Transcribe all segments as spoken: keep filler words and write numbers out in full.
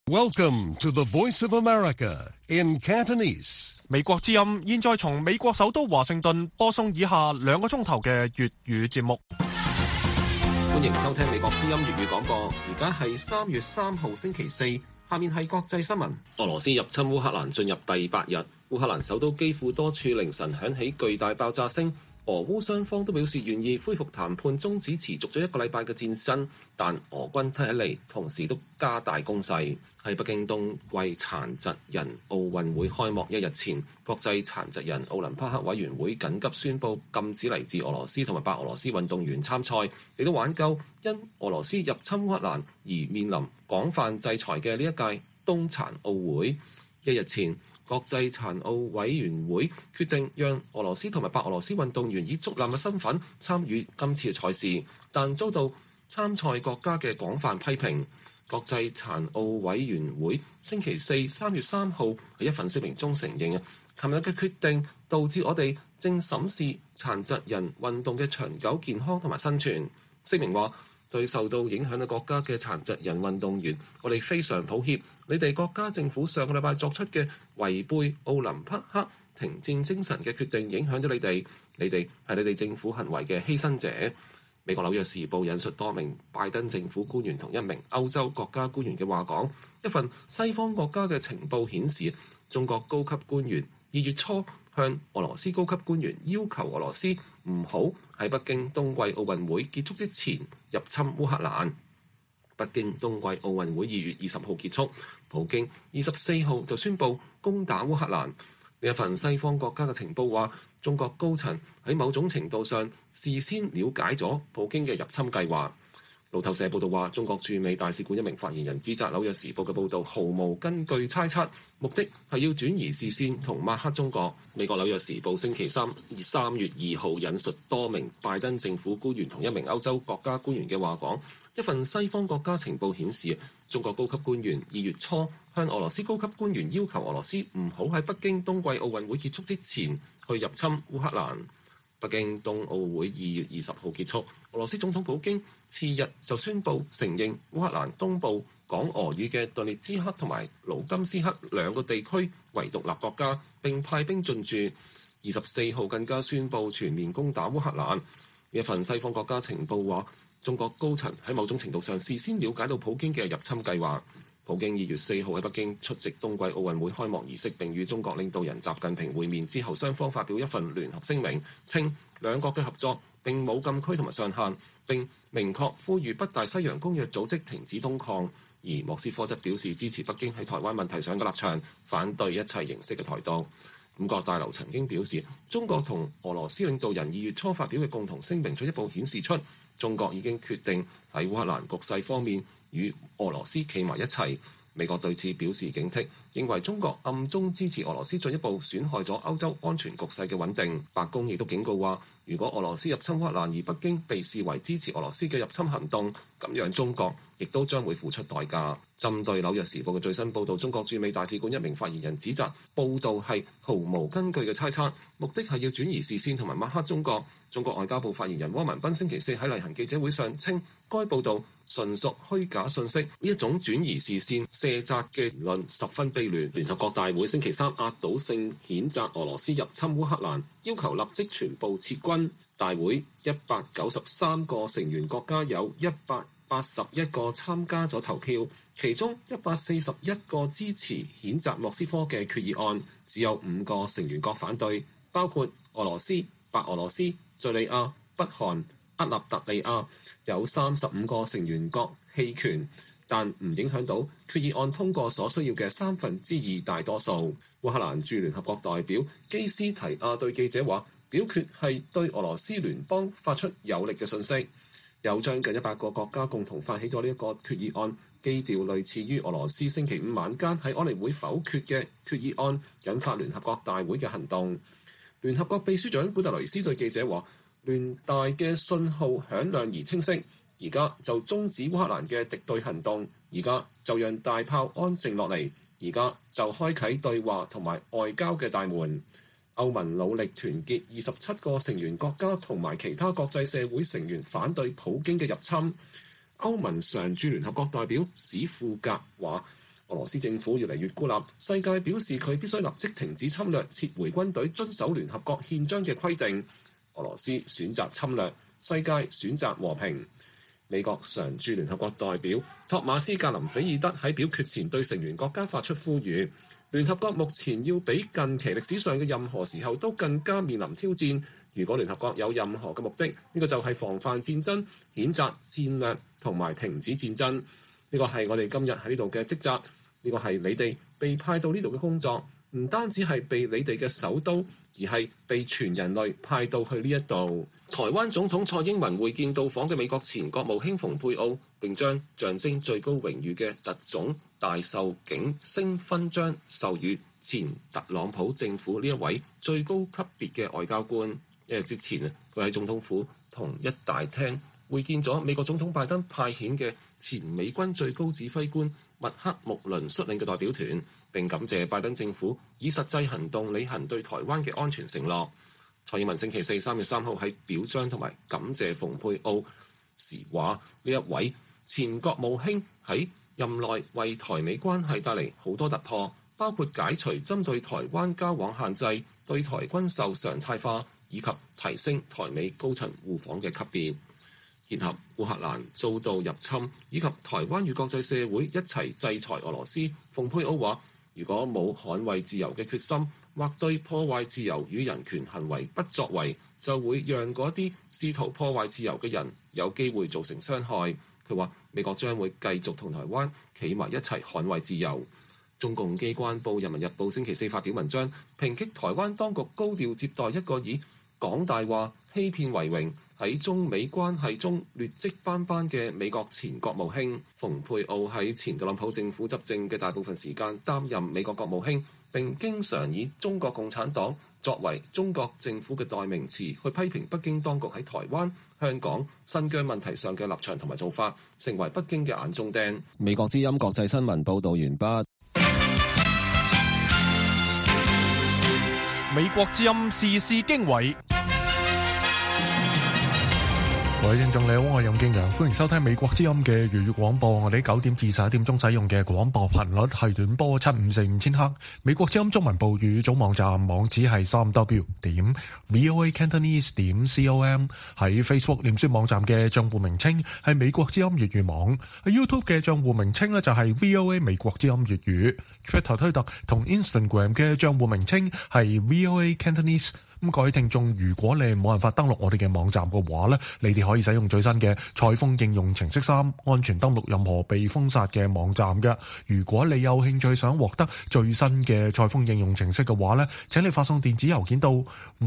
Welcome to the Voice of America in Cantonese. 美國之音現在從美國首都華盛頓播送以下兩個鐘頭嘅粵語節目。 歡迎收聽美國之音粵語廣播。而家係三月三號星期四，下面係國際新聞。俄羅斯入侵烏克蘭進入第八日，烏克蘭首都基輔多處凌晨響起巨大爆炸聲。俄烏雙方都表示願意恢復談判，終止持續咗一個禮拜嘅戰爭，但俄軍睇起嚟同時都加大攻勢。喺北京冬季殘疾人奧運會開幕一日前，國際殘疾人奧林匹克委員會緊急宣布禁止嚟自俄羅斯同埋白俄羅斯運動員參賽，亦都挽救因俄羅斯入侵烏克蘭而面臨廣泛制裁嘅呢一屆冬殘奧會。一日前，國際殘奧委員會決定讓俄羅斯同埋白俄羅斯運動員以足籃嘅身份參與今次嘅賽事，但遭到參賽國家嘅廣泛批評。國際殘奧委員會星期四三月三號喺一份聲明中承認啊，琴日嘅決定導致我哋正審視殘疾人運動嘅長久健康同埋生存。聲明話，對受到影響嘅國家嘅殘疾人運動員，我哋非常抱歉。你哋國家政府上個禮拜作出嘅違背奧林匹克停戰精神嘅決定，影響咗你哋。你哋係你哋政府行為嘅犧牲者。美國紐約時報引述多名拜登政府官員同一名歐洲國家官員嘅話講，一份西方國家嘅情報顯示，中國高級官員二月初向俄羅斯高級官員要求俄羅斯唔好喺北京冬季奧運會結束之前入侵烏克蘭。北京冬季奧運會二月二十號結束，普京二十四號就宣布攻打烏克蘭。呢一份西方國家嘅情報話，中國高層喺某種程度上事先了解咗普京嘅入侵計劃。路透社報道話，中國駐美大使館一名發言人指責《紐約時報》嘅報導毫無根據猜測，目的係要轉移視線同抹黑中國。美國《紐約時報》星期三三月二號引述多名拜登政府官員同一名歐洲國家官員嘅話講，一份西方國家情報顯示，中國高級官員二月初向俄羅斯高級官員要求俄羅斯唔好喺北京冬季奧運會結束之前去入侵烏克蘭。北京冬奧會二月二十號結束，俄羅斯總統普京次日就宣布承認烏克蘭東部講俄語嘅頓涅茨克同埋盧甘斯克兩個地區為獨立國家，並派兵進駐。二十四號更加宣布全面攻打烏克蘭。一份西方國家情報話，中國高層喺某種程度上事先了解到普京嘅入侵計劃。普京二月四號喺北京出席冬季奧運會開幕儀式，並與中國領導人習近平會面之後，雙方發表一份聯合聲明，稱兩國嘅合作並冇禁區同埋上限，並明確呼籲北大西洋公約組織停止東擴。而莫斯科則表示支持北京喺台灣問題上嘅立場，反對一切形式嘅台獨。五角大樓曾經表示，中國同俄羅斯領導人二月初發表嘅共同聲明進一步顯示出，中國已經決定喺烏克蘭局勢方面與俄羅斯企埋一齊。美國對此表示警惕，認為中國暗中支持俄羅斯進一步損害咗歐洲安全局勢嘅穩定。白宮亦都警告話，如果俄羅斯入侵烏克蘭而北京被視為支持俄羅斯嘅入侵行動，咁樣中國亦都將會付出代價。針對紐約時報嘅最新報導，中國駐美大使館一名發言人指責報導係毫無根據嘅猜測，目的係要轉移視線同埋抹黑中國。中國外交部發言人汪文斌星期四喺例行記者會上稱，該報導純屬虛假信息，呢一種轉移視線、卸責嘅言論十分卑劣。聯合國大會星期三壓倒性譴責俄羅斯入侵烏克蘭，要求立即全部撤軍。大會一百九十三個成員國家有一百八十一個參加咗投票，其中一百四十一個支持譴責莫斯科嘅決議案，只有五個成員國反對，包括俄羅斯、白俄羅斯、敘利亞、北韓、厄立特里亞，有三十五個成員國棄權，但唔影響到決議案通過所需要嘅三分之二大多數。烏克蘭駐聯合國代表基斯提亞對記者話，表決係對俄羅斯聯邦發出有力嘅訊息。有將近一百個國家共同發起咗呢一個決議案，基調類似於俄羅斯星期五晚間喺安理會否決嘅決議案，引發聯合國大會嘅行動。聯合國秘書長古特雷斯對記者話，聯大嘅信號響亮而清晰，而家就終止烏克蘭嘅敵對行動，而家就讓大炮安靜落嚟，而家就開啟對話同埋外交嘅大門。歐盟努力團結二十七個成員國家同埋其他國際社會成員反對普京嘅入侵。歐盟常駐聯合國代表史庫格話， 俄羅斯政府越嚟越孤立，世界表示佢必須立即停止侵略，撤回軍隊，遵守聯合國憲章嘅規定。俄羅斯選擇侵略，世界選擇和平。美國常駐聯合國代表托馬斯格林菲爾德喺表決前對成員國家發出呼籲，聯合國目前要比近期歷史上嘅任何時候都更加面臨挑戰。如果聯合國有任何嘅目的，呢個就係防範戰爭、譴責戰略同埋停止戰爭。呢個係我哋今日喺呢度嘅職責，呢個係你哋被派到呢度嘅工作，唔單止係被你哋嘅首都，而係被全人類派到去呢一度。台灣總統蔡英文會見到訪嘅美國前國務卿蓬佩奧，並將象徵最高榮譽嘅特種大綬景星勳章授予前特朗普政府呢一位最高級別嘅外交官。一日之前啊，佢喺總統府同一大廳會見咗美國總統拜登派遣嘅前美軍最高指揮官麥克穆倫率領嘅代表團，並感謝拜登政府以實際行動履行對台灣嘅安全承諾。蔡英文星期四三月三號喺表彰同埋感謝蓬佩奧時話：呢一位前國務卿喺任內為台美關係帶嚟好多突破，包括解除針對台灣交往限制、對台軍售常態化，以及提升台美高層互訪嘅級別。結合烏克蘭遭到入侵，以及台灣與國際社會一齊制裁俄羅斯，蓬佩奧話：如果冇捍衛自由嘅決心，或對破壞自由與人權行為不作為，就會讓嗰啲試圖破壞自由嘅人有機會造成傷害。佢話美國將會繼續同台灣企埋一齊捍衛自由。中共機關報《人民日報》星期四發表文章，抨擊台灣當局高調接待一個以講大話、欺騙為榮，喺中美關係中劣跡斑斑嘅美國前國務卿。蓬佩奧喺前特朗普政府執政嘅大部分時間擔任美國國務卿，並經常以中國共產黨作為中國政府嘅代名詞，去批評北京當局喺台灣、香港、新疆問題上嘅立場同埋做法，成為北京嘅眼中釘。美國之音國際新聞報導完畢。 美國之音時事經緯。 各位聽眾你好，我係任敬陽，歡迎收聽美國之音嘅粵語廣播。我哋九點至十一點鐘使用嘅廣播頻率係短波七五四五千赫。美國之音中文部語組網站網址係三 w 點 voa cantonese 點 com。喺 Facebook 臉書網站嘅賬戶名稱係美國之音粵語網。喺 YouTube 嘅賬戶名稱呢就係 V O A 美國之音粵語。Twitter 推特同 Instagram 嘅賬戶名稱係 V O A Cantonese。咁各位聽眾，如果你冇辦法登錄我哋嘅網站嘅話呢，你哋可以使用最新嘅采風應用程式三，安全登錄任何被封殺嘅網站嘅。如果你有興趣想獲得最新嘅采風應用程式嘅話呢，請你發送電子郵件到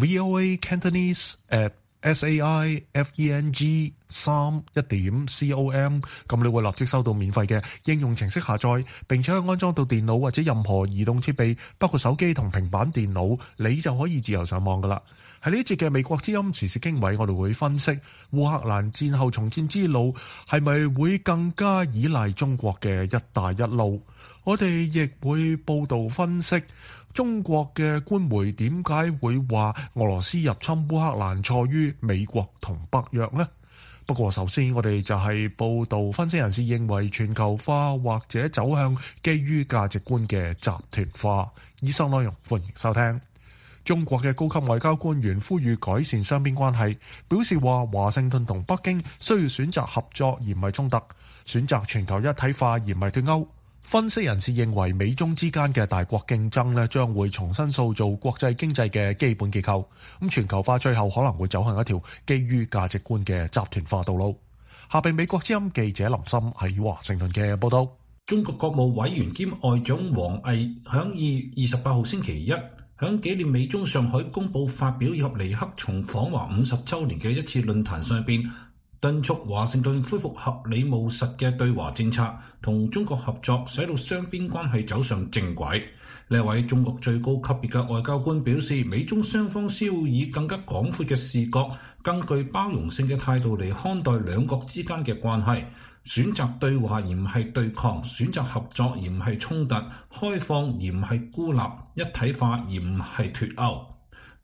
voa cantonese at S A I F E N G 三一點 com， 咁你會立即收到免費嘅應用程式下載，並且可以安裝到電腦或者任何移動設備，包括手機同平板電腦，你就可以自由上網噶啦。喺呢一節嘅美國之音時事經緯，我哋會分析烏克蘭戰後重建之路係咪會更加依賴中國嘅一帶一路。我哋亦會報道分析中國嘅官媒點解會話俄羅斯入侵烏克蘭錯於美國同北約呢？不過首先我哋就係報道分析人士認為全球化或者走向基於價值觀嘅集團化。以上內容歡迎收聽。中國嘅高級外交官員呼籲改善雙邊關係，表示話華盛頓同北京需要選擇合作而唔係衝突，選擇全球一體化而唔係脫鈎。分析人士認為美中之間嘅大國競爭咧，將會重新塑造國際經濟嘅基本結構。咁全球化最後可能會走向一條基於價值觀嘅集團化道路。下邊美國之音記者林森喺華盛頓嘅報道。 中國國務委員兼外長王毅響二月二十八號星期一響紀念美中上海公報發表以及尼克松訪華五十週年嘅一次論壇上邊，敦促華盛頓恢復合理務實嘅對華政策，同中國合作，使到雙邊關係走上正軌。呢位中國最高級別嘅外交官表示，美中雙方需要以更加廣闊嘅視角、更具包容性嘅態度嚟看待兩國之間嘅關係，選擇對話而唔係對抗，選擇合作而唔係衝突，開放而唔係孤立，一體化而唔係脫鈎。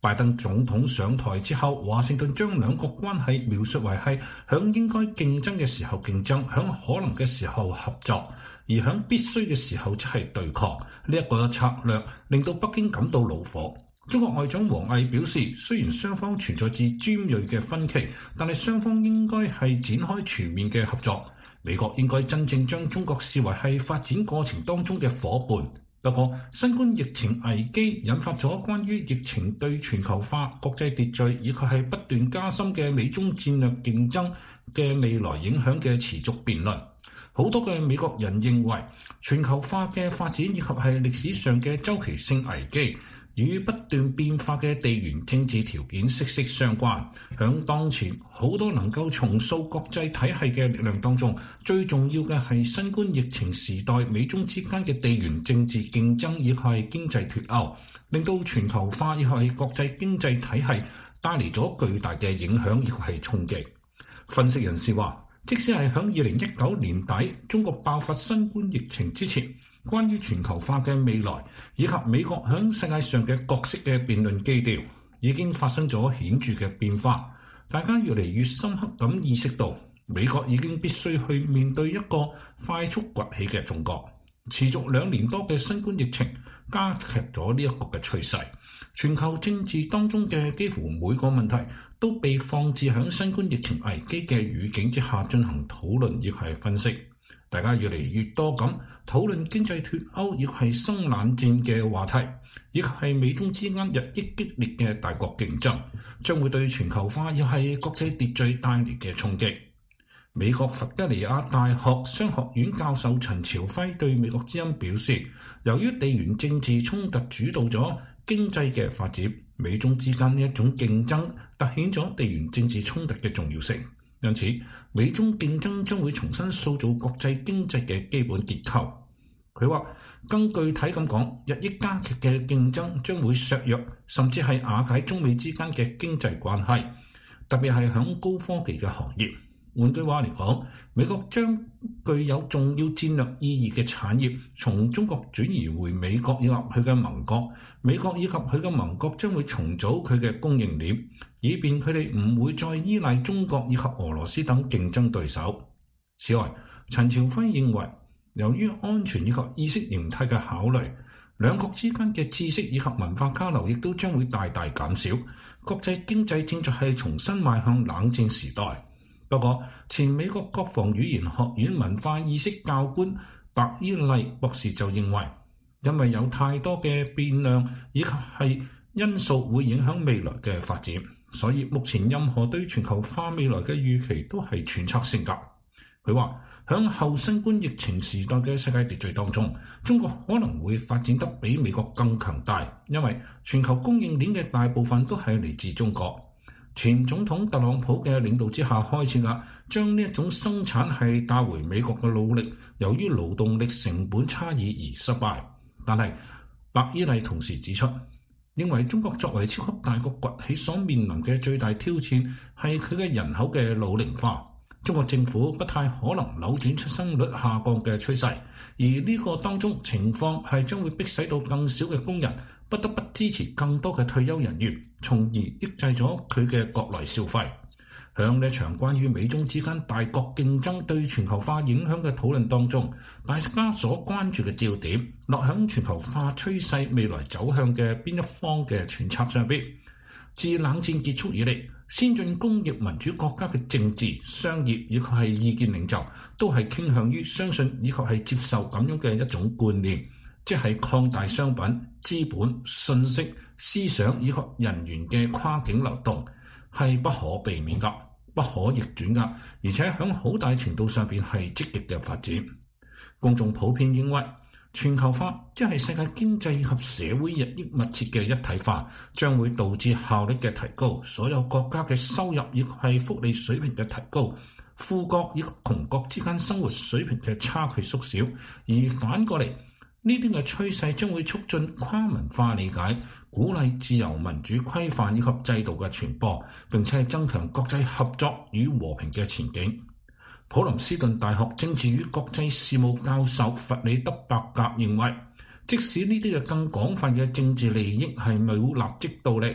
拜登總統上台之後，華盛頓將兩國關係描述為係響應該競爭嘅時候競爭，響可能嘅時候合作，而響必須嘅時候即係對抗。呢一個策略令到北京感到惱火。中國外長王毅表示，雖然雙方存在住尖銳嘅分歧，但係雙方應該係展開全面嘅合作。美國應該真正將中國視為係發展過程當中嘅夥伴。不過，新冠疫情危機引發咗關於疫情對全球化、國際秩序以及係不斷加深嘅美中戰略競爭嘅未來影響嘅持續辯論。好多嘅美國人認為，全球化嘅發展以及係歷史上嘅周期性危機，與不斷變化嘅地緣政治條件息息相關。響當前好多能夠重塑國際體系嘅力量當中，最重要嘅係新冠疫情時代美中之間嘅地緣政治競爭以及係經濟脫鉤，令到全球化以及係國際經濟體系帶嚟咗巨大嘅影響以及係衝擊。分析人士話，即使係響二零一九年底中國爆發新冠疫情之前，關於全球化嘅未來以及美國響世界上嘅角色嘅辯論基調已經發生咗顯著嘅變化。大家越嚟越深刻咁意識到，美國已經必須去面對一個快速崛起嘅中國。持續兩年多嘅新冠疫情加劇咗呢一個嘅趨勢。全球政治當中嘅幾乎每個問題都被放置響新冠疫情危機嘅語境之下進行討論亦係分析。大家越嚟越多咁討論經濟脫鉤，亦係新冷戰嘅話題，亦係美中之間日益激烈嘅大國競爭，將會對全球化又係國際秩序帶嚟嘅衝擊。美國佛吉尼亞大學商學院教授陳朝輝對美國之音表示，由於地緣政治衝突主導咗經濟嘅發展，美中之間呢一種競爭凸顯咗地緣政治衝突嘅重要性。因此，美中競爭將會重新塑造國際經濟嘅基本結構。佢話，更具體咁講，日益加劇嘅競爭將會削弱，甚至係瓦解中美之間嘅經濟關係，特別係響高科技嘅行業。換句話嚟講，美國將具有重要戰略意義嘅產業從中國轉移回美國以及佢嘅盟國，美國以及佢嘅盟國將會重組佢嘅供應鏈，以便佢哋唔會再依賴中國以及俄羅斯等競爭對手。此外，陳朝輝認為，由於安全以及意識形態嘅考慮，兩國之間嘅知識以及文化交流亦都將會大大減少，國際經濟正在係重新邁向冷戰時代。不過，前美國國防語言學院文化意識教官白伊麗博士就認為，因為有太多嘅變量以及係因素會影響未來嘅發展，所以目前任何對全球化未來嘅預期都係揣測性格。佢話，響後新冠疫情時代嘅世界秩序當中，中國可能會發展得比美國更強大，因為全球供應鏈嘅大部分都係嚟自中國。前總統特朗普嘅領導之下開始㗎，將呢一種生產係帶回美國嘅努力，由於勞動力成本差異而失敗。但係白伊麗同時指出，認為中國作為超級大國崛起所面臨嘅最大挑戰係佢嘅人口嘅老齡化。中國政府不太可能扭轉出生率下降嘅趨勢，而呢個當中情況係將會迫使到更少嘅工人不得不支持更多嘅退休人員，從而抑制咗佢嘅國內消費。響呢場關於美中之間大國競爭對全球化影響嘅討論當中，大家所關注嘅焦點落響全球化趨勢未來走向嘅邊一方嘅揣測上邊。自冷戰結束以嚟，先進工業民主國家嘅政治、商業以及係意見領袖都係傾向於相信以及係接受咁樣嘅一種觀念，即係擴大商品、資本、信息、思想以及人員嘅跨境流動係不可避免㗎、不可逆轉㗎，而且喺好大程度上邊係積極嘅發展。公眾普遍認為，全球化即係世界經濟以及社會日益密切嘅一體化，將會導致效率嘅提高，所有國家嘅收入亦係福利水平嘅提高，富國與窮國之間生活水平嘅差距縮小，而反過嚟，呢啲嘅趨勢將會促進跨文化理解，鼓勵自由民主規範以及制度嘅傳播，並且增強國際合作與和平嘅前景。普林斯頓大學政治與國際事務教授弗里德伯格認為，即使呢啲嘅更廣泛嘅政治利益係冇立即到嚟，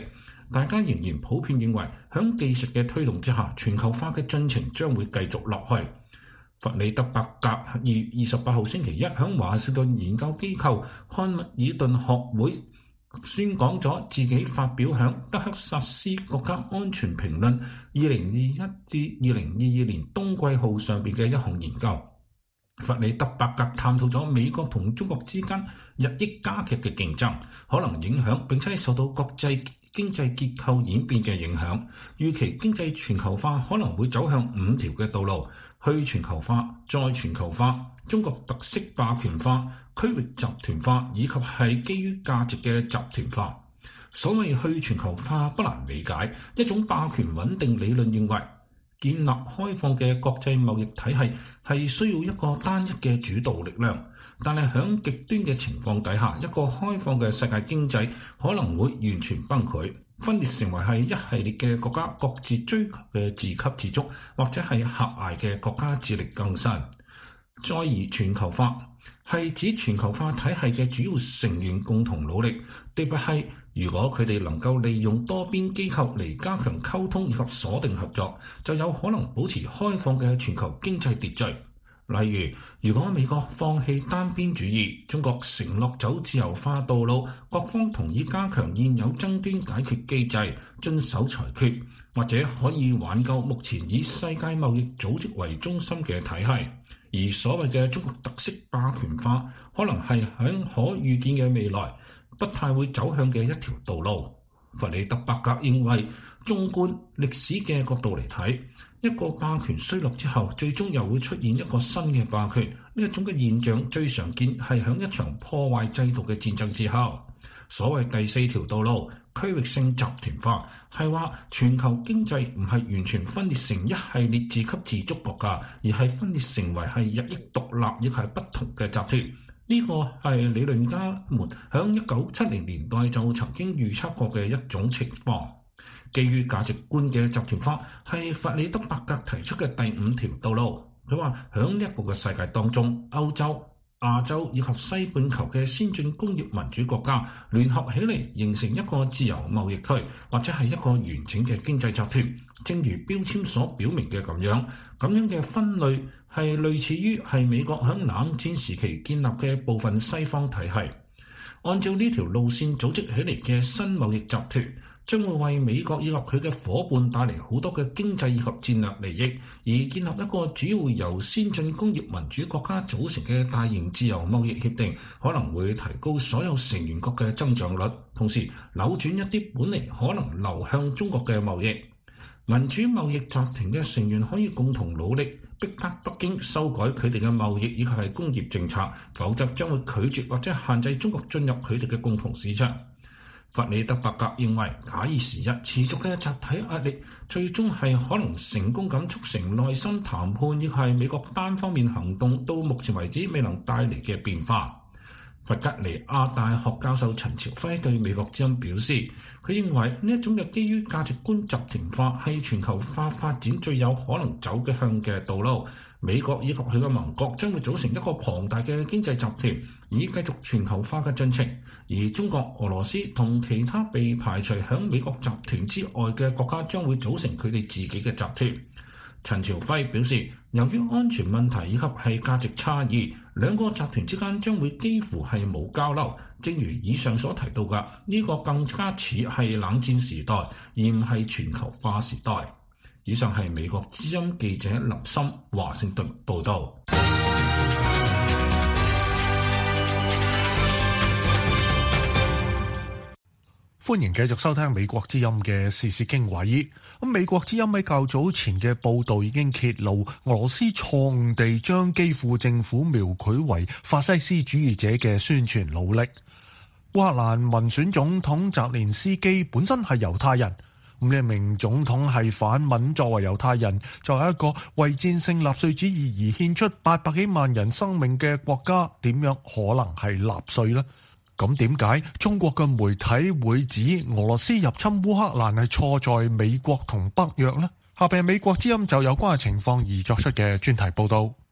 大家仍然普遍認為喺技術嘅推動之下，全球化嘅進程將會繼續落去。弗里德伯格二月二十八號星期一喺華盛頓研究機構漢密爾頓學會宣講咗自己發表喺德克薩斯國家安全評論二零二一至二零二二年冬季號上邊嘅一項研究。弗里德伯格探討咗美國同中國之間日益加劇嘅競爭，可能影響並且受到國際經濟結構演變嘅影響。預期經濟全球化可能會走向五條嘅道路：去全球化、再全球化、中國特色霸權化、區域集團化，以及係基於價值嘅集團化。所謂去全球化不難理解，一種霸權穩定理論認為，建立開放嘅國際貿易體系係需要一個單一嘅主導力量，但係喺極端嘅情況底下，一個開放嘅世界經濟可能會完全崩潰，分裂成為係一系列嘅國家各自追求嘅自給自足，或者係狹隘嘅國家自力更生。再而全球化係指全球化體系嘅主要成員共同努力，特別係如果佢哋能夠利用多邊機構嚟加強溝通以及鎖定合作，就有可能保持開放嘅全球經濟秩序。例如，如果美國放棄單邊主義，中國承諾走自由化道路，各方同意加強現有爭端解決機制，遵守裁決，或者可以挽救目前以世界貿易組織為中心嘅體系。而所謂嘅中國特色霸權化，可能係喺可預見嘅未來不太會走向嘅一條道路。弗里德伯格認為，縱觀歷史嘅角度嚟睇，一個霸權衰落之後，最終又會出現一個新嘅霸權。呢一種嘅現象最常見係喺一場破壞制度嘅戰爭之後。所謂第四條道路，區域性集團化，係話全球經濟唔係完全分裂成一系列自給自足國家，而係分裂成為係日益獨立亦係不同嘅集團。呢個係理論家們喺一九七零年代就曾經預測過嘅一種情況。基於價值觀嘅集團化係弗里德伯格提出嘅第五條道路。佢話喺呢一個嘅世界當中，歐洲、亞洲以及西半球嘅先進工業民主國家聯合起嚟，形成一個自由貿易區，或者係一個完整嘅經濟集團。正如標籤所表明嘅咁樣，咁樣嘅分類係類似於係美國喺冷戰時期建立嘅部分西方體系。按照呢條路線組織起嚟嘅新貿易集團，將會為美國以及佢嘅夥伴帶嚟好多嘅經濟以及戰略利益，而建立一個主要由先進工業民主國家組成嘅大型自由貿易協定，可能會提高所有成員國嘅增長率，同時扭轉一啲本嚟可能流向中國嘅貿易。民主貿易集團嘅成員可以共同努力，逼迫北京修改佢哋嘅貿易以及係工業政策，否則將會拒絕或者限制中國進入佢哋嘅共同市場。弗里德伯格認為，假以時日，持續嘅集體壓力最終係可能成功咁促成內心談判，亦係美國單方面行動到目前為止未能帶嚟嘅變化。弗吉尼亞大學教授陳朝輝對美國之音表示，佢認為呢一種嘅基於價值觀集團化係全球化發展最有可能走嘅向嘅道路。美國以及佢嘅盟國將會組成一個龐大嘅經濟集團，以繼續全球化嘅進程。而中國、俄羅斯同其他被排除響美國集團之外嘅國家將會組成佢哋自己嘅集團。陳朝輝表示，由於安全問題以及係價值差異，兩個集團之間將會幾乎係冇交流。正如以上所提到嘅，呢個更加似係冷戰時代，而唔係全球化時代。以上係美國之音記者林森華盛頓報道。 歡迎繼續收聽美國之音嘅時事經緯。咁美國之音喺較早前嘅報道已經揭露，俄羅斯錯誤地將基輔政府描繪為法西斯主義者嘅宣傳努力。烏克蘭民選總統澤連斯基本身係猶太人，咁呢名總統係反問，作為猶太人，作為一個為戰勝納粹主義而獻出八百幾萬人生命嘅國家，點樣可能係納粹呢？咁點解中國嘅媒體會指俄羅斯入侵烏克蘭係錯在美國同北約呢？下邊美國之音就有關嘅情況而作出嘅專題報道。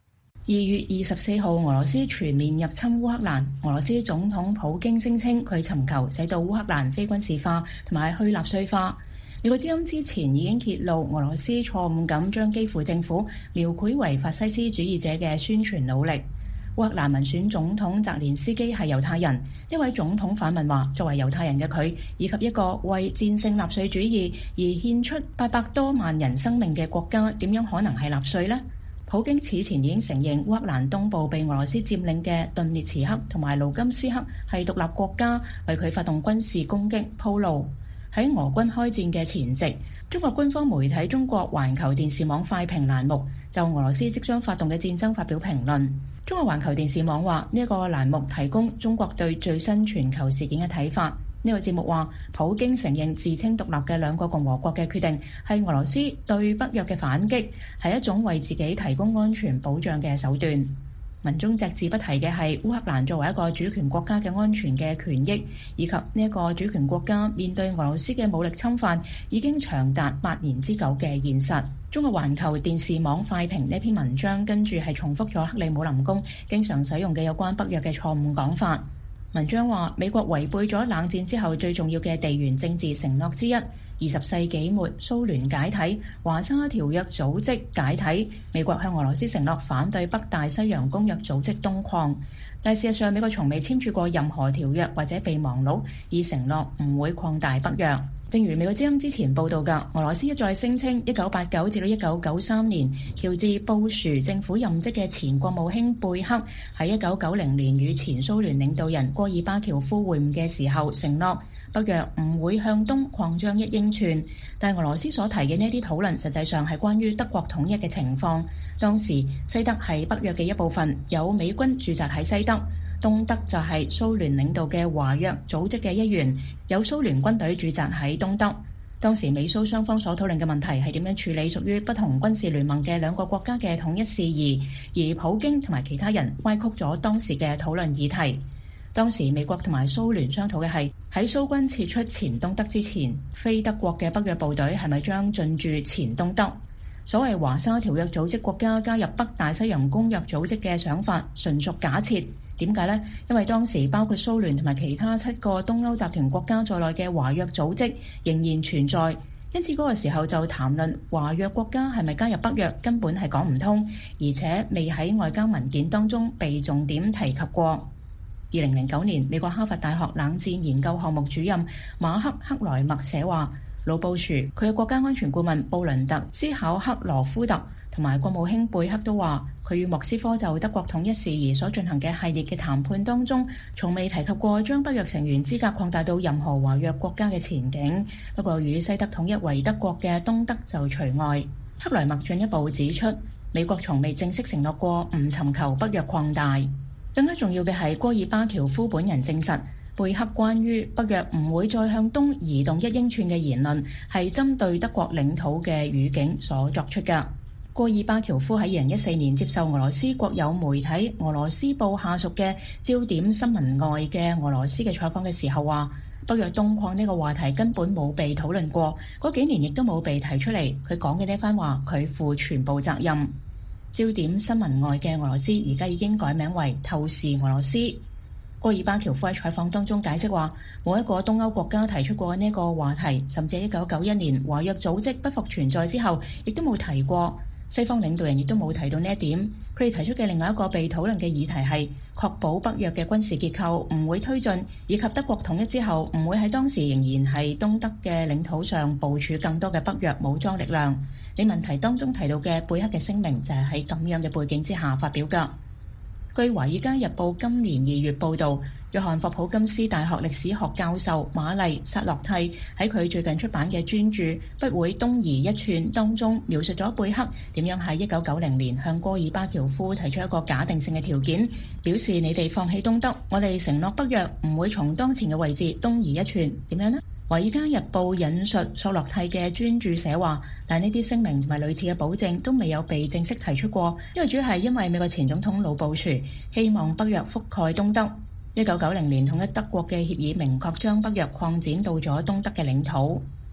二月二十四號，俄羅斯全面入侵烏克蘭。俄羅斯總統普京聲稱佢尋求使到烏克蘭非軍事化同埋去納粹化。美國之音之前已經揭露俄羅斯錯誤咁將基輔政府描繪為法西斯主義者嘅宣傳努力。烏克蘭民選總統澤連斯基係猶太人，一位總統反問話：作為猶太人嘅佢，以及一個為戰勝納粹主義而獻出八百多萬人生命嘅國家，點樣可能係納粹呢？普京此前已經承認烏克蘭東部被俄羅斯佔領嘅頓涅茨克同埋盧甘斯克係獨立國家，為佢發動軍事攻擊鋪路。喺俄軍開戰嘅前夕，中國官方媒體中國環球電視網快評欄目就俄羅斯即將發動嘅戰爭發表評論。中國環球電視網話呢一個欄目提供中國對最新全球事件嘅睇法。呢個節目話，普京承認自稱獨立嘅兩個共和國嘅決定係俄羅斯對北約嘅反擊，係一種為自己提供安全保障嘅手段。文中隻字不提嘅係烏克蘭作為一個主權國家嘅安全嘅權益，以及呢一個主權國家面對俄羅斯嘅武力侵犯已經長達八年之久嘅現實。中國環球電視網快評呢篇文章跟住係重複咗克里姆林宮經常使用嘅有關北約嘅錯誤講法。文章話，美國違背咗冷戰之後最重要嘅地緣政治承諾之一，二十世紀末蘇聯解體，華沙條約組織解體，美國向俄羅斯承諾反對北大西洋公約組織東擴。但事實上，美國從未簽署過任何條約或者備忘錄，以承諾唔會擴大北約。正如美國之音之前報道嘅，俄羅斯一再聲稱一九八九至到一九九三年喬治布殊政府任職嘅前國務卿貝克喺一九九零年與前蘇聯領導人戈爾巴喬夫會晤嘅時候承諾北約唔會向東擴張一英寸。但俄羅斯所提嘅呢啲討論實際上係關於德國統一嘅情況。當時西德係北約嘅一部分，有美軍駐紮喺西德。東德就係蘇聯領導嘅華約組織嘅一員，有蘇聯軍隊駐紮喺東德。當時美蘇雙方所討論嘅問題係點樣處理屬於不同軍事聯盟嘅兩個國家嘅統一事宜，而普京同埋其他人歪曲咗當時嘅討論議題。當時美國同埋蘇聯商討嘅係喺蘇軍撤出前東德之前，非德國嘅北約部隊係咪將進駐前東德？所謂華沙條約組織國家加入北大西洋公約組織嘅想法純屬假設。點解呢？因為當時包括蘇聯同埋其他七個東歐集團國家在內嘅華約組織仍然存在，因此嗰個時候就談論華約國家係咪加入北約根本係講唔通，而且未喺外交文件當中被重點提及過。二零零九年，美國哈佛大學冷戰研究項目主任馬克克萊默寫話，老布殊佢嘅國家安全顧問布倫特斯考克羅夫特同埋國務卿貝克都話，佢與莫斯科就德國統一事宜所進行嘅系列嘅談判當中，從未提及過將北約成員資格擴大到任何華約國家嘅前景。不過與西德統一為德國嘅東德就除外。克萊默進一步指出，美國從未正式承諾過唔尋求北約擴大。更加重要嘅係，戈爾巴喬夫本人證實，貝克關於北約唔會再向東移動一英寸嘅言論係針對德國領土嘅語境所作出嘅。戈爾巴喬夫喺二零一四年接受俄羅斯國有媒體俄羅斯報下屬嘅焦點新聞外嘅俄羅斯嘅採訪嘅時候話，北約東擴呢個話題根本冇被討論過，嗰幾年亦都冇被提出嚟。佢講嘅呢番話，佢負全部責任。焦點新聞外嘅俄羅斯而家已經改名為透視俄羅斯。戈爾巴喬夫喺採訪當中解釋話，冇一個東歐國家提出過呢個話題，甚至喺一九九一年華約組織不復存在之後，亦都冇提過。西方領導人亦都冇提到呢一點。佢哋提出嘅另外一個被討論嘅議題係確保北約嘅軍事結構唔會推進，以及德國統一之後唔會喺當時仍然係東德嘅領土上部署更多嘅北約武裝力量。你問題當中提到嘅貝克嘅聲明就係喺咁樣嘅背景之下發表㗎。據《華爾街日報》今年二月報導，約翰霍普金斯大學歷史學教授瑪麗薩洛蒂喺佢最近出版嘅專著《不會東移一寸》當中，描述咗貝克點樣喺一九九零年向戈爾巴喬夫提出一個假定性嘅條件，表示你哋放棄東德，我哋承諾北約唔會從當前嘅位置東移一寸。點樣呢？《華爾街日報》引述索洛蒂嘅專著寫話，但呢啲聲明同埋類似嘅保證都未有被正式提出過，因為主要係因為美國前總統老布殊希望北約覆蓋東德。一九九零年統一德國嘅協議明確將北約擴展到咗東德嘅領土。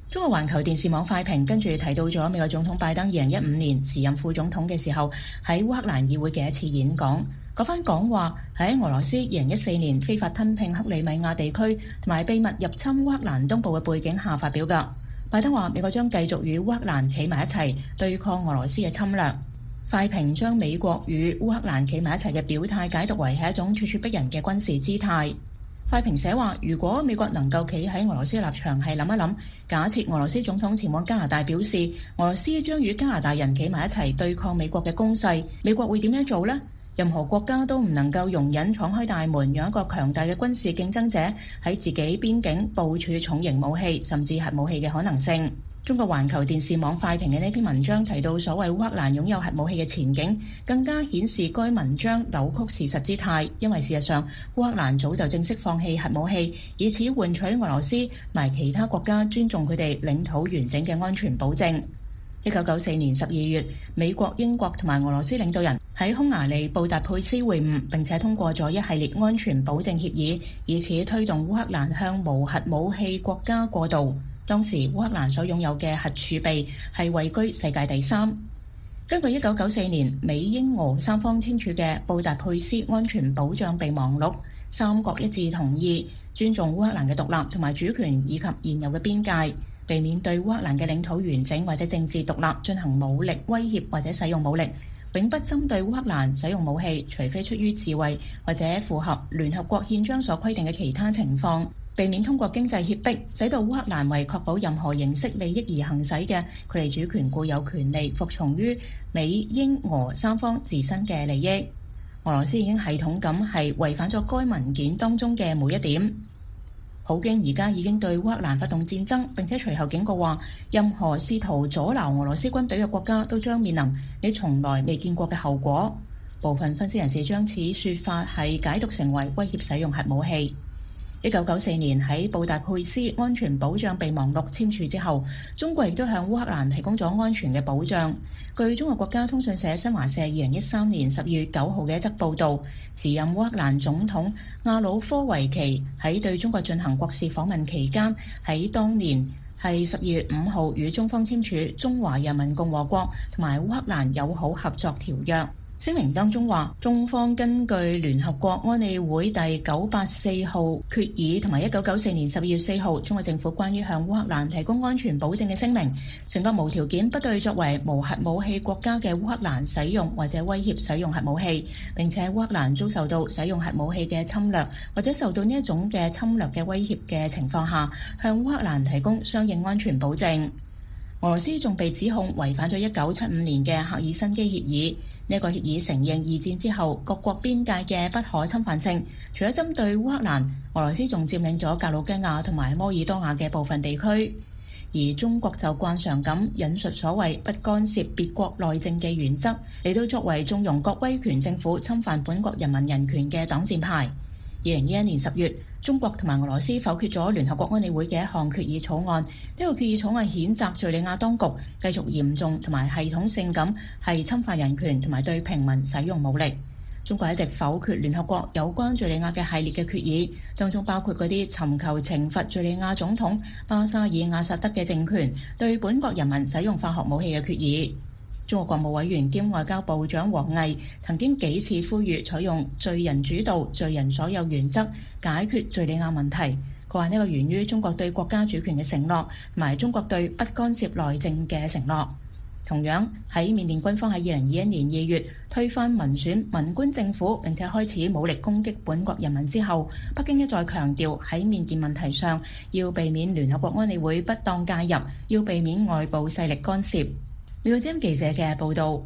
中國環球電視網快評跟住提到咗美國總統拜登二零一五年時任副總統嘅時候喺烏克蘭議會嘅一次演講。嗰番講話喺俄羅斯二零一四年非法吞併克里米亞地區同埋秘密入侵烏克蘭東部嘅背景下發表㗎。拜登話美國將繼續與烏克蘭企埋一齊對抗俄羅斯嘅侵略。快評將美國與烏克蘭企埋一齊嘅表態解讀為係一種咄咄逼人嘅軍事姿態。快評寫話，如果美國能夠企喺俄羅斯立場係諗一諗，假設俄羅斯總統前往加拿大表示俄羅斯將與加拿大人企埋一齊對抗美國嘅攻勢，美國會點樣做呢？任何國家都唔能夠容忍敞開大門，讓一個強大嘅軍事競爭者喺自己邊境部署重型武器甚至核武器嘅可能性。中國環球電視網快評嘅呢篇文章提到所謂烏克蘭擁有核武器嘅前景，更加顯示該文章扭曲事實姿態，因為事實上烏克蘭早就正式放棄核武器，以此換取俄羅斯同埋其他國家尊重佢哋領土完整嘅安全保證。一九九四年十二月，美國、英國同埋俄羅斯領導人喺匈牙利布達佩斯會晤，並且通過咗一系列安全保證協議，以此推動烏克蘭向無核武器國家過渡。當時烏克蘭所擁有嘅核儲備係位居世界第三。根據一九九四年美英俄三方簽署嘅布達佩斯安全保障備忘錄，三國一致同意尊重烏克蘭嘅獨立同埋主權以及現有嘅邊界，避免對烏克蘭嘅領土完整或者政治獨立進行武力威脅或者使用武力，永不針對烏克蘭使用武器，除非出於自衛或者符合聯合國憲章所規定嘅其他情況，避免通過經濟脅迫，使到烏克蘭為確保任何形式利益而行使嘅佢哋主權固有權利服從於美英俄三方自身嘅利益。俄羅斯已經系統咁係違反咗該文件當中嘅每一點。普京而家已經對烏克蘭發動戰爭，並且隨後警告話，任何試圖阻撓俄羅斯軍隊嘅國家都將面臨你從來未見過嘅後果。部分分析人士將此說法係解讀成為威脅使用核武器。一九九四年喺布達佩斯安全保障備忘錄簽署之後，中國亦都向烏克蘭提供咗安全嘅保障。據中國國家通訊社新華社二零一三年十二月九號嘅一則報導，時任烏克蘭總統亞努科維奇喺對中國進行國事訪問期間，喺當年係十二月五號與中方簽署《中華人民共和國同埋烏克蘭友好合作條約》。聲明當中話，中方根據聯合國安理會第九八四號決議同埋一九九四年十二月四號中國政府關於向烏克蘭提供安全保證嘅聲明，承諾無條件不對作為無核武器國家嘅烏克蘭使用或者威脅使用核武器，並且烏克蘭遭受到使用核武器嘅侵略或者受到呢一種嘅侵略嘅威脅嘅情況下，向烏克蘭提供相應安全保證。俄羅斯仲被指控違反咗一九七五年嘅赫爾辛基協議。呢個協議承認二戰之後各國邊界嘅不可侵犯性，除咗針對烏克蘭，俄羅斯仲佔領咗格魯吉亞同埋摩爾多瓦嘅部分地區。而中國就慣常咁引述所謂不干涉別國內政嘅原則，嚟到作為縱容各威權政府侵犯本國人民人權嘅擋箭牌。二零一一年十月，中國同埋俄羅斯否決咗聯合國安理會嘅一項決議草案。呢個決議草案譴責敘利亞當局繼續嚴重同埋系統性咁係侵犯人權同埋對平民使用武力。中國一直否決聯合國有關敘利亞嘅系列嘅決議，當中包括嗰啲尋求懲罰敘利亞總統巴沙爾阿薩德嘅政權對本國人民使用化學武器嘅決議。中國國務委員兼外交部長王毅曾經幾次呼籲採用罪人主導、罪人所有原則解決敘利亞問題。佢話呢個源於中國對國家主權嘅承諾，同埋中國對不干涉內政嘅承諾。同樣喺緬甸軍方喺二零二一年二月推翻民選文官政府，並且開始武力攻擊本國人民之後，北京一再強調喺緬甸問題上要避免聯合國安理會不當介入，要避免外部勢力干涉。美國之音記者嘅報道。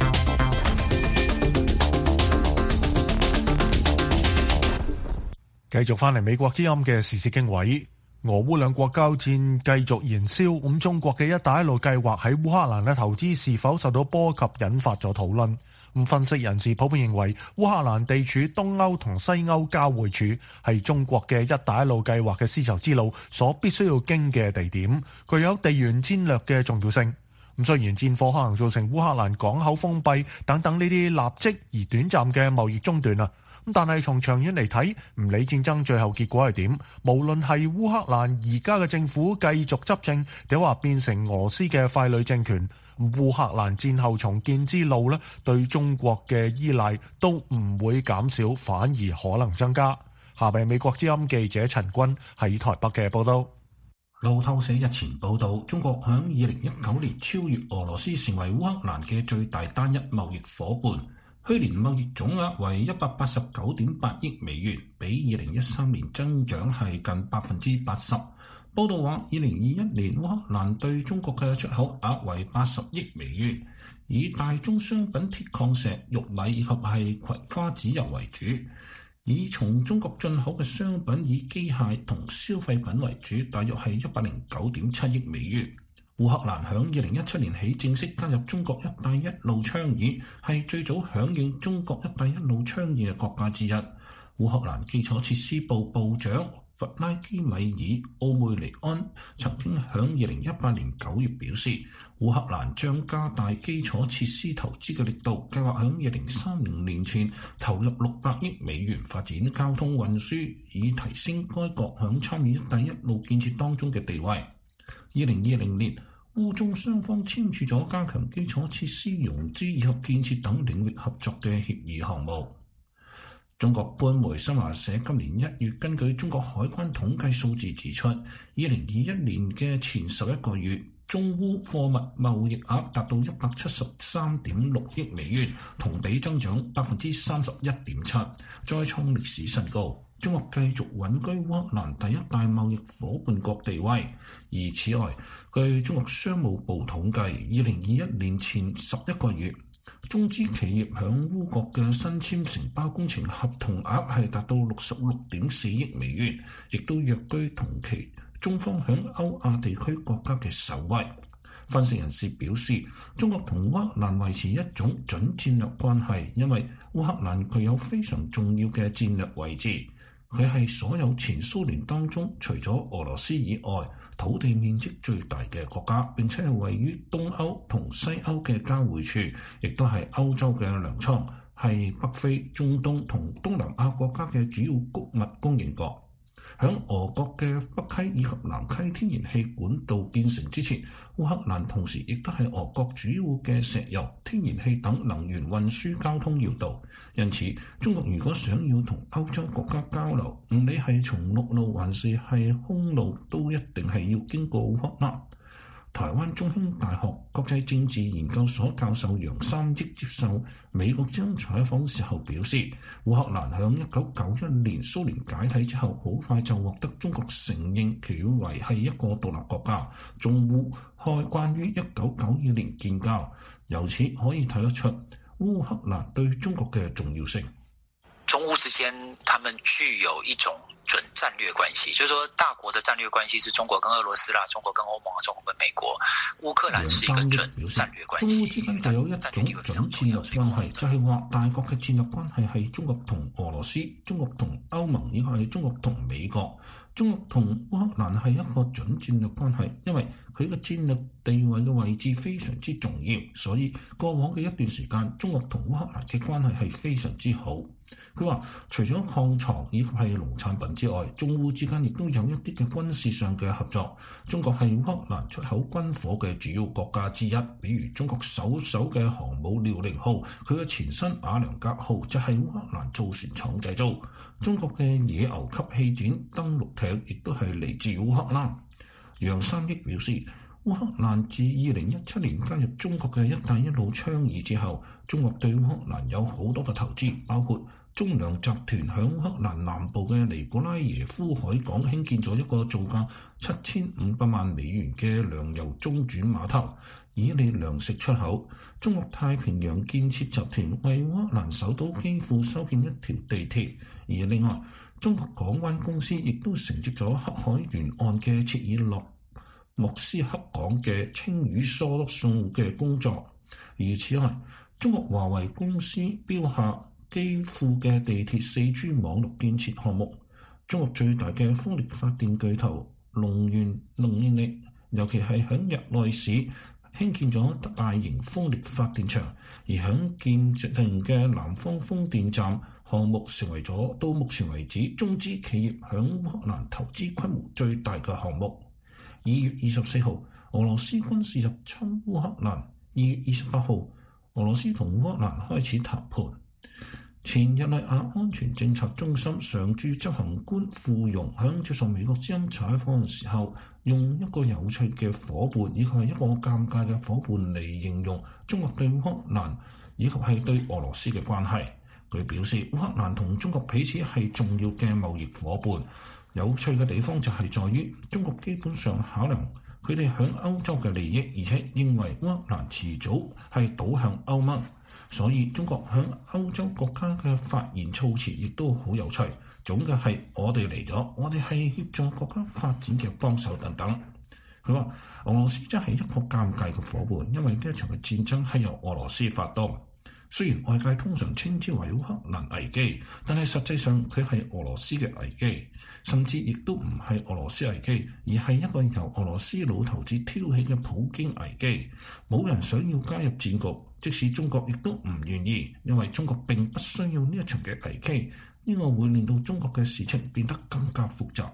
繼續翻嚟美國之音嘅時事經緯，俄烏兩國交戰繼續燃燒，咁中國嘅一帶一路計劃喺烏克蘭嘅投資是否受到波及，引發咗討論。咁分析人士普遍認為，烏克蘭地處東歐同西歐交匯處，係中國嘅一帶一路計劃嘅絲綢之路所必須要經嘅地點，具有地緣戰略嘅重要性。 咁雖然戰火可能造成烏克蘭港口封閉等等呢啲立即而短暫嘅貿易中斷啊，咁但係從長遠嚟睇，唔理戰爭最後結果係點，無論係烏克蘭而家嘅政府繼續執政，定話變成俄羅斯嘅傀儡政權，烏克蘭戰後重建之路呢，對中國嘅依賴都唔會減少，反而可能增加。下邊美國之音記者陳君喺台北嘅報道。 路透社日前報道，中國響二零一九年超越俄羅斯，成為烏克蘭嘅最大單一貿易夥伴。去年貿易總額為一百八十九點八億美元，比二零一三年增長係近百分之八十。報道話，二零二一年烏克蘭對中國嘅出口額為八十億美元，以大宗商品鐵礦石、玉米以及係葵花籽油為主。以從中國進口嘅商品以機械同消費品為主，大約係一百零九點七億美元。烏克蘭響二零一七年起正式加入中國一帶一路倡議，係最早響應中國一帶一路倡議嘅國家之一。烏克蘭基礎設施部部長弗拉基米爾奧梅尼安曾經響二零一八年九月表示，烏克蘭將加大基礎設施投資嘅力度，計劃響二零三零年前投入六百億美元發展交通運輸，以提升該國響參與一帶一路建設當中嘅地位。二零二零年，烏中雙方簽署咗加強基礎設施融資以及建設等領域合作嘅協議項目。中國官媒新華社今年一月根據中國海關統計數字指出，二零二一年嘅前十一個月，中烏貨物貿易額達到一百七十三點六億美元，同比增長百分之三十一點七，再創歷史新高。中國繼續穩居烏克蘭第一大貿易夥伴國地位。而此外，據中國商務部統計，二零二一年前十一個月，中資企業響烏國嘅新簽承包工程合同額係達到六十六點四億美元，亦都躍居同期中方響歐亞地區國家嘅首位。分析人士表示，中國同烏克蘭維持一種準戰略關係，因為烏克蘭具有非常重要嘅戰略位置。佢係所有前蘇聯當中除咗俄羅斯以外土地面積最大嘅國家，並且係位於東歐同西歐嘅交匯處，亦都係歐洲嘅糧倉，係北非、中東同東南亞國家嘅主要穀物供應國。響俄國嘅北溪以及南溪天然氣管道建成之前，烏克蘭同時亦都係俄國主要嘅石油、天然氣等能源運輸交通要道。因此，中國如果想要同歐洲國家交流，唔理係從陸路還是係空路，都一定係要經過烏克蘭。台灣中興大學國際政治研究所教授楊三益接受美國之音採訪時候表示，烏克蘭響一九九一年蘇聯解體之後，好快就獲得中國承認其為係一個獨立國家。中烏開關於一九九二年建交，由此可以睇得出烏克蘭對中國嘅重要性。 中烏之間，他們具有一種準戰略關係，就是說大國的戰略關係是中國跟俄羅斯啦，中國跟歐盟，中國跟美國。烏克蘭是一個準戰略關係。 中烏之間就有一種準戰略關係，就係話大國嘅戰略關係係中國同俄羅斯、中國同歐盟，以及係中國同美國。中國同烏克蘭係一個準戰略關係，因為佢嘅戰略地位嘅位置非常之重要，所以過往嘅一段時間，中國同烏克蘭嘅關係係非常之好。佢話除咗礦藏以及係農產品之外，中烏之間亦都有一啲嘅軍事上嘅合作。中國係烏克蘭出口軍火嘅主要國家之一，比如中國首艘嘅航母遼寧號，佢嘅前身瓦良格號就係烏克蘭造船廠製造。中國嘅野牛級氣墊登陸艇亦都係嚟自烏克蘭。楊三益表示，烏克蘭自二零一七年加入中國嘅一帶一路倡議之後，中國對烏克蘭有好多嘅投資，包括中糧集團響烏克蘭南部嘅尼古拉耶夫海港興建咗一個造價七千五百萬美元嘅糧油中轉碼頭，以利糧食出口。中國太平洋建設集團為烏克蘭首都基輔修建一條地鐵，而另外中國港灣公司亦都承接咗黑海沿岸嘅切爾諾莫斯克港嘅青魚疏送嘅工作。而此外，中國華為公司標下基輔嘅地鐵四 G 網絡建設項目。中國最大嘅風力發電巨頭能源能源力，尤其係響日內市興建咗大型風力發電場，而響建成嘅南方風電站項目成為咗到目前為止中資企業響烏克蘭投資規模最大嘅項目。二月二十四號，俄羅斯軍事入侵烏克蘭。二月二十八號，俄羅斯同烏克蘭開始談判。前日內瓦安全政策中心常駐執行官傅容響接受美國之音採訪嘅時候，用一個有趣嘅伙伴以及係一個尷尬嘅伙伴嚟形容中國對烏克蘭以及係對俄羅斯嘅關係。佢表示，烏克蘭同中國彼此係重要嘅貿易伙伴。有趣嘅地方就係在於，中國基本上考量佢哋響歐洲嘅利益，而且認為烏克蘭遲早係倒向歐盟。所以中國響歐洲國家嘅發言措辭亦都好有趣，總嘅係我哋嚟咗，我哋係協助國家發展嘅幫手等等。佢話俄羅斯真係一個尷尬嘅伙伴，因為呢一場嘅戰爭係由俄羅斯發動。雖然外界通常稱之為烏克蘭危機，但係實際上佢係俄羅斯嘅危機，甚至亦都唔係俄羅斯危機，而係一個由俄羅斯老頭子挑起嘅普京危機。冇人想要加入戰局，即使中國亦都唔願意，因為中國並不需要呢一場嘅危機。呢個會令到中國嘅事情變得更加複雜。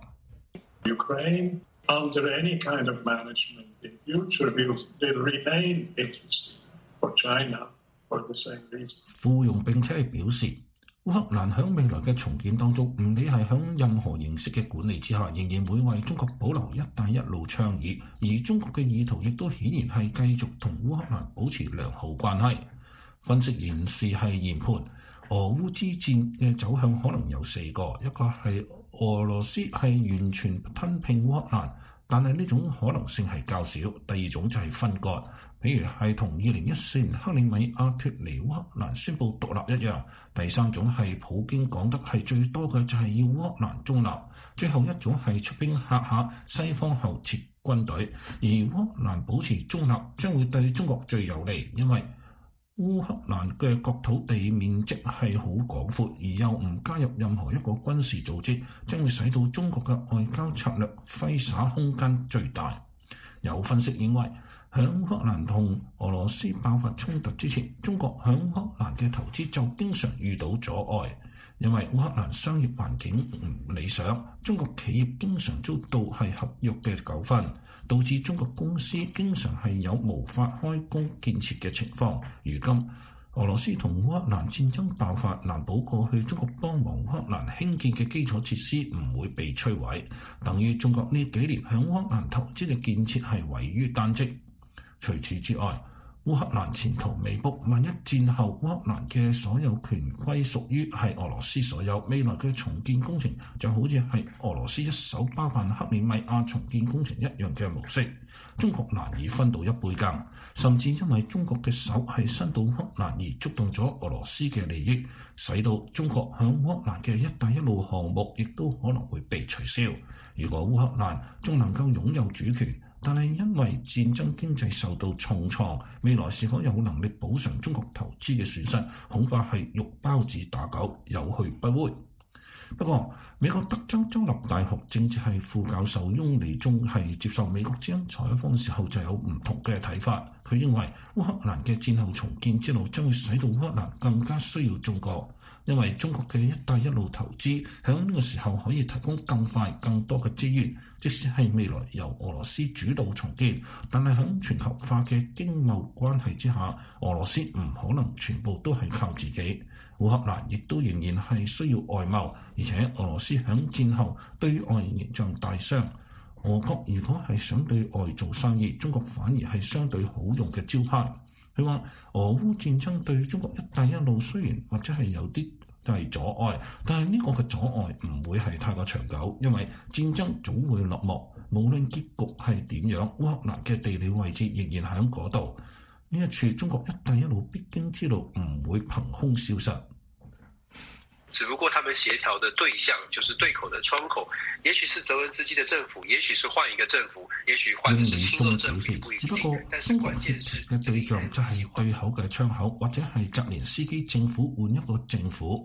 Ukraine, under any kind of management in future, will remain interesting for China. 傅容並且係表示，烏克蘭喺未來嘅重建當中，唔理係喺任何形式嘅管理之下，仍然會為中國保留一帶一路倡議，而中國嘅意圖亦都顯然係繼續同烏克蘭保持良好關係。分析人士係研判，俄烏之戰嘅走向可能有四個，一個係俄羅斯係完全吞併烏克蘭，但係呢種可能性係較少。第二種就係分割。譬如係同二零一四年克里米亞脫離烏克蘭宣布獨立一樣。第三種係普京講得係最多嘅就係要烏克蘭中立。最後一種係出兵嚇下西方後撤軍隊，而烏克蘭保持中立將會對中國最有利，因為烏克蘭嘅國土地面積係好廣闊，而又唔加入任何一個軍事組織，將會使到中國嘅外交策略揮灑空間最大。有分析認為，喺烏克蘭同俄羅斯爆發衝突之前，中國喺烏克蘭嘅投資就經常遇到阻礙，因為烏克蘭商業環境唔理想，中國企業經常遭到係合約嘅糾紛，導致中國公司經常係有無法開工建設嘅情況。如今俄羅斯同烏克蘭戰爭爆發，難保過去中國幫忙烏克蘭興建嘅基礎設施唔會被摧毀，等於中國呢幾年喺烏克蘭投資嘅建設係毀於旦夕。除此之外，烏克蘭前途未卜，萬一戰後烏克蘭嘅所有權歸屬於係俄羅斯所有，未來嘅重建工程就好似係俄羅斯一手包辦克里米亞重建工程一樣嘅模式，中國難以分到一杯羹，甚至因為中國嘅手係伸到烏克蘭而觸動咗俄羅斯嘅利益，使到中國響烏克蘭嘅一帶一路項目亦都可能會被取消。如果烏克蘭仲能夠擁有主權，但係因為戰爭經濟受到重創，未來是否有能力補償中國投資嘅損失，恐怕係肉包子打狗，有去不回。不過，美國德州州立大學政治系副教授翁理中係接受美國之音採訪嘅時候就有唔同嘅睇法。佢認為烏克蘭嘅戰後重建之路將會使到烏克蘭更加需要中國。因為中國嘅一帶一路投資喺呢個時候可以提供更快更多嘅資源，即使係未來由俄羅斯主導重建，但係喺全球化嘅經貿關係之下，俄羅斯唔可能全部都係靠自己。烏克蘭亦都仍然係需要外貿，而且俄羅斯喺戰後對外形象大傷。俄國如果係想對外做生意，中國反而係相對好用嘅招牌。佢話俄烏戰爭對中國一帶一路雖然或者係有啲係阻礙，但係呢個嘅阻礙唔會係太過長久，因為戰爭總會落幕。無論結局係點樣，烏克蘭嘅地理位置仍然喺嗰度。呢一處中國一帶一路必經之路唔會憑空消失。 只不過他們協調的對象就是對口的窗口，也許是澤連斯基的政府，也許是換一個政府，也許換的是親俄政府，不一定。 只不過中國協調嘅對象就係對口嘅窗口，或者係澤連斯基政府換一個政府。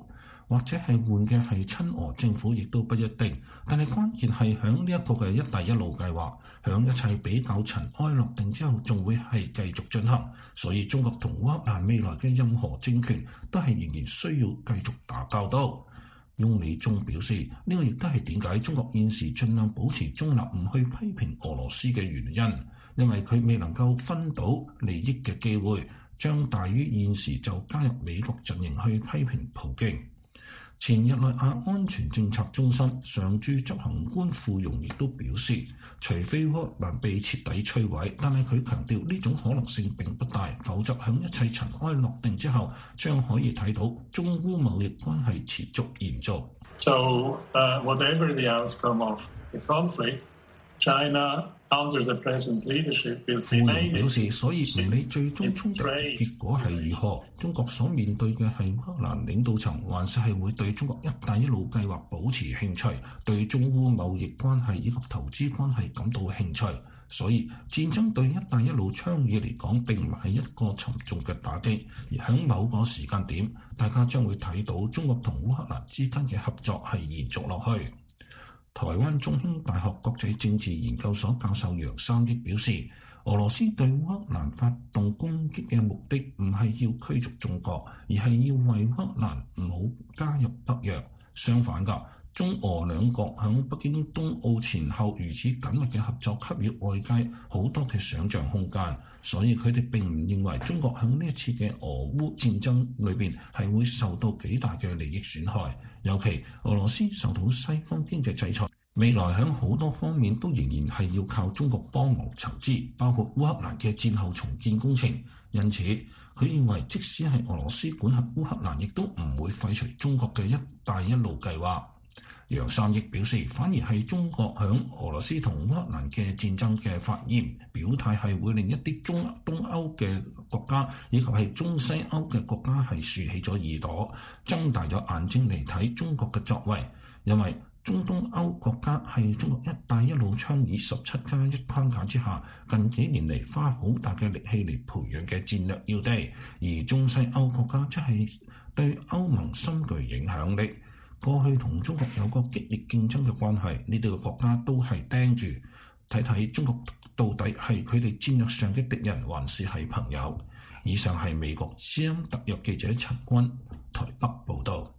或者係換嘅係親俄政府，亦都不一定。但係關鍵係響呢一個嘅一帶一路計劃，響一切比較塵埃落定之後，仲會係繼續進行。所以中國同烏克蘭未來嘅任何政權都係仍然需要繼續打交道。翁理忠表示，呢個亦都係點解中國現時盡量保持中立，唔去批評俄羅斯嘅原因，因為佢未能夠分到利益嘅機會，將大於現時就加入美國陣營去批評普京。前日內亞安全政策中心常駐執行官傅容亦都表示，除非烏克蘭被徹底摧毀，但係佢強調呢種可能性並不大，否則響一切塵埃落定之後，將可以睇到中烏貿易關係持續延續。 So, uh, whatever the outcome of the conflict, China under the present leadership will remain. 表示，所以唔理最終衝突結果係如何，中國所面對嘅係烏克蘭領導層，還是係會對中國一帶一路計劃保持興趣，對中烏貿易關係以及投資關係感到興趣。所以戰爭對一帶一路倡議嚟講並唔係一個沉重嘅打擊，而喺某個時間點，大家將會睇到中國同烏克蘭之間嘅合作係延續落去。台灣中興大學國際政治研究所教授楊三益表示，俄羅斯對烏克蘭發動攻擊嘅目的唔係要驅逐中國，而係要為烏克蘭唔好加入北約。相反㗎，中俄兩國響北京冬奧前後如此緊密嘅合作，給予外界好多嘅想像空間，所以佢哋並唔認為中國響呢一次嘅俄烏戰爭裏邊係會受到幾大嘅利益損害。尤其俄羅斯受到西方經濟制裁，未來喺好多方面都仍然係要靠中國幫忙籌資，包括烏克蘭嘅戰後重建工程。因此，佢認為即使係俄羅斯管轄烏克蘭，亦都唔會廢除中國嘅一帶一路計劃。楊三益表示，反而係中國響俄羅斯同烏克蘭嘅戰爭嘅發言表態，係會令一啲中東歐嘅國家以及係中西歐嘅國家係豎起咗耳朵，睜大咗眼睛嚟睇中國嘅作為，因為中東歐國家係中國一帶一路倡議十七加一框架之下近幾年嚟花好大嘅力氣嚟培養嘅戰略要地，而中西歐國家則係對歐盟深具影響力。過去同中國有個激烈競爭嘅關係，呢啲嘅國家都係盯住睇睇中國到底係佢哋戰略上嘅敵人，還是係朋友。以上係美國之音特約記者陳君台北報道。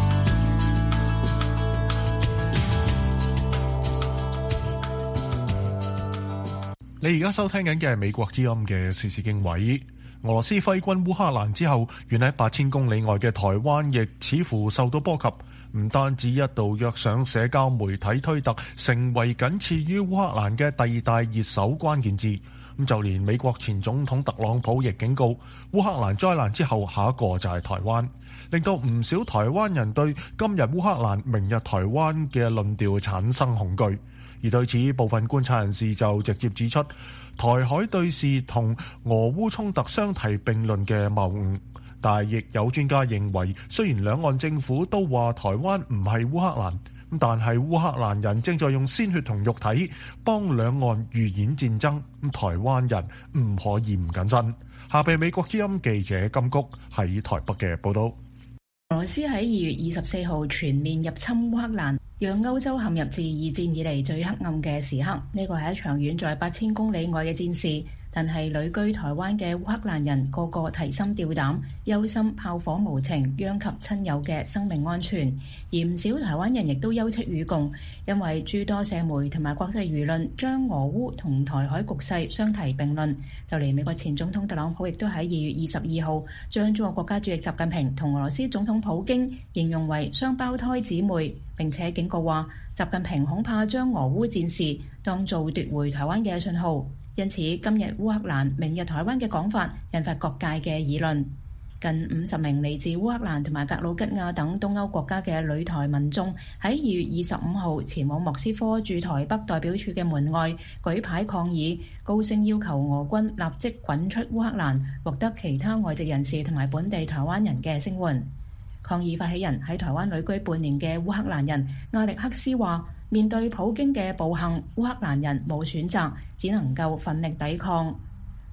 你而家收聽緊嘅係美國之音嘅時事經緯。俄羅斯揮軍烏克蘭之後，遠喺八千公里外嘅台灣亦似乎受到波及。唔單止一度躍上社交媒體推特，成為僅次於烏克蘭嘅第二大熱搜關鍵字。咁就連美國前總統特朗普亦警告，烏克蘭災難之後，下一個就係台灣，令到唔少台灣人對今日烏克蘭、明日台灣嘅論調產生恐懼。而對此，部分觀察人士就直接指出，台海對峙同俄烏衝突相提並論嘅謬誤。但係亦有專家認為，雖然兩岸政府都話台灣唔係烏克蘭，但係烏克蘭人正在用鮮血同肉體幫兩岸預演戰爭，台灣人唔可以唔謹慎。下邊美國之音記者金谷喺台北嘅報道。 俄羅斯喺二月二十四號全面入侵烏克蘭，讓歐洲陷入自二戰以嚟最黑暗嘅時刻。呢個係一場遠在八千公里外嘅戰事，但係旅居台灣嘅烏克蘭人個個提心吊膽，憂心炮火無情殃及親友嘅生命安全。而唔少台灣人亦都憂戚與共，因為諸多社媒同埋國際輿論將俄烏同台海局勢相提並論。就連美國前總統特朗普亦都喺二月二十二號將中國國家主席習近平同俄羅斯總統普京形容為雙胞胎姊妹，並且警告話習近平恐怕將俄烏戰事當做奪回台灣嘅信號。因此，今日烏克蘭、明日台灣嘅講法引發各界嘅議論。近五十名嚟自烏克蘭同埋格魯吉亞等東歐國家嘅旅台民眾喺二月二十五號前往莫斯科駐台北代表處嘅門外舉牌抗議，高聲要求俄軍立即滾出烏克蘭，獲得其他外籍人士同埋本地台灣人嘅聲援。抗議發起人喺台灣旅居半年嘅烏克蘭人亞歷克斯話，面對普京嘅暴行，烏克蘭人冇選擇，只能夠奮力抵抗。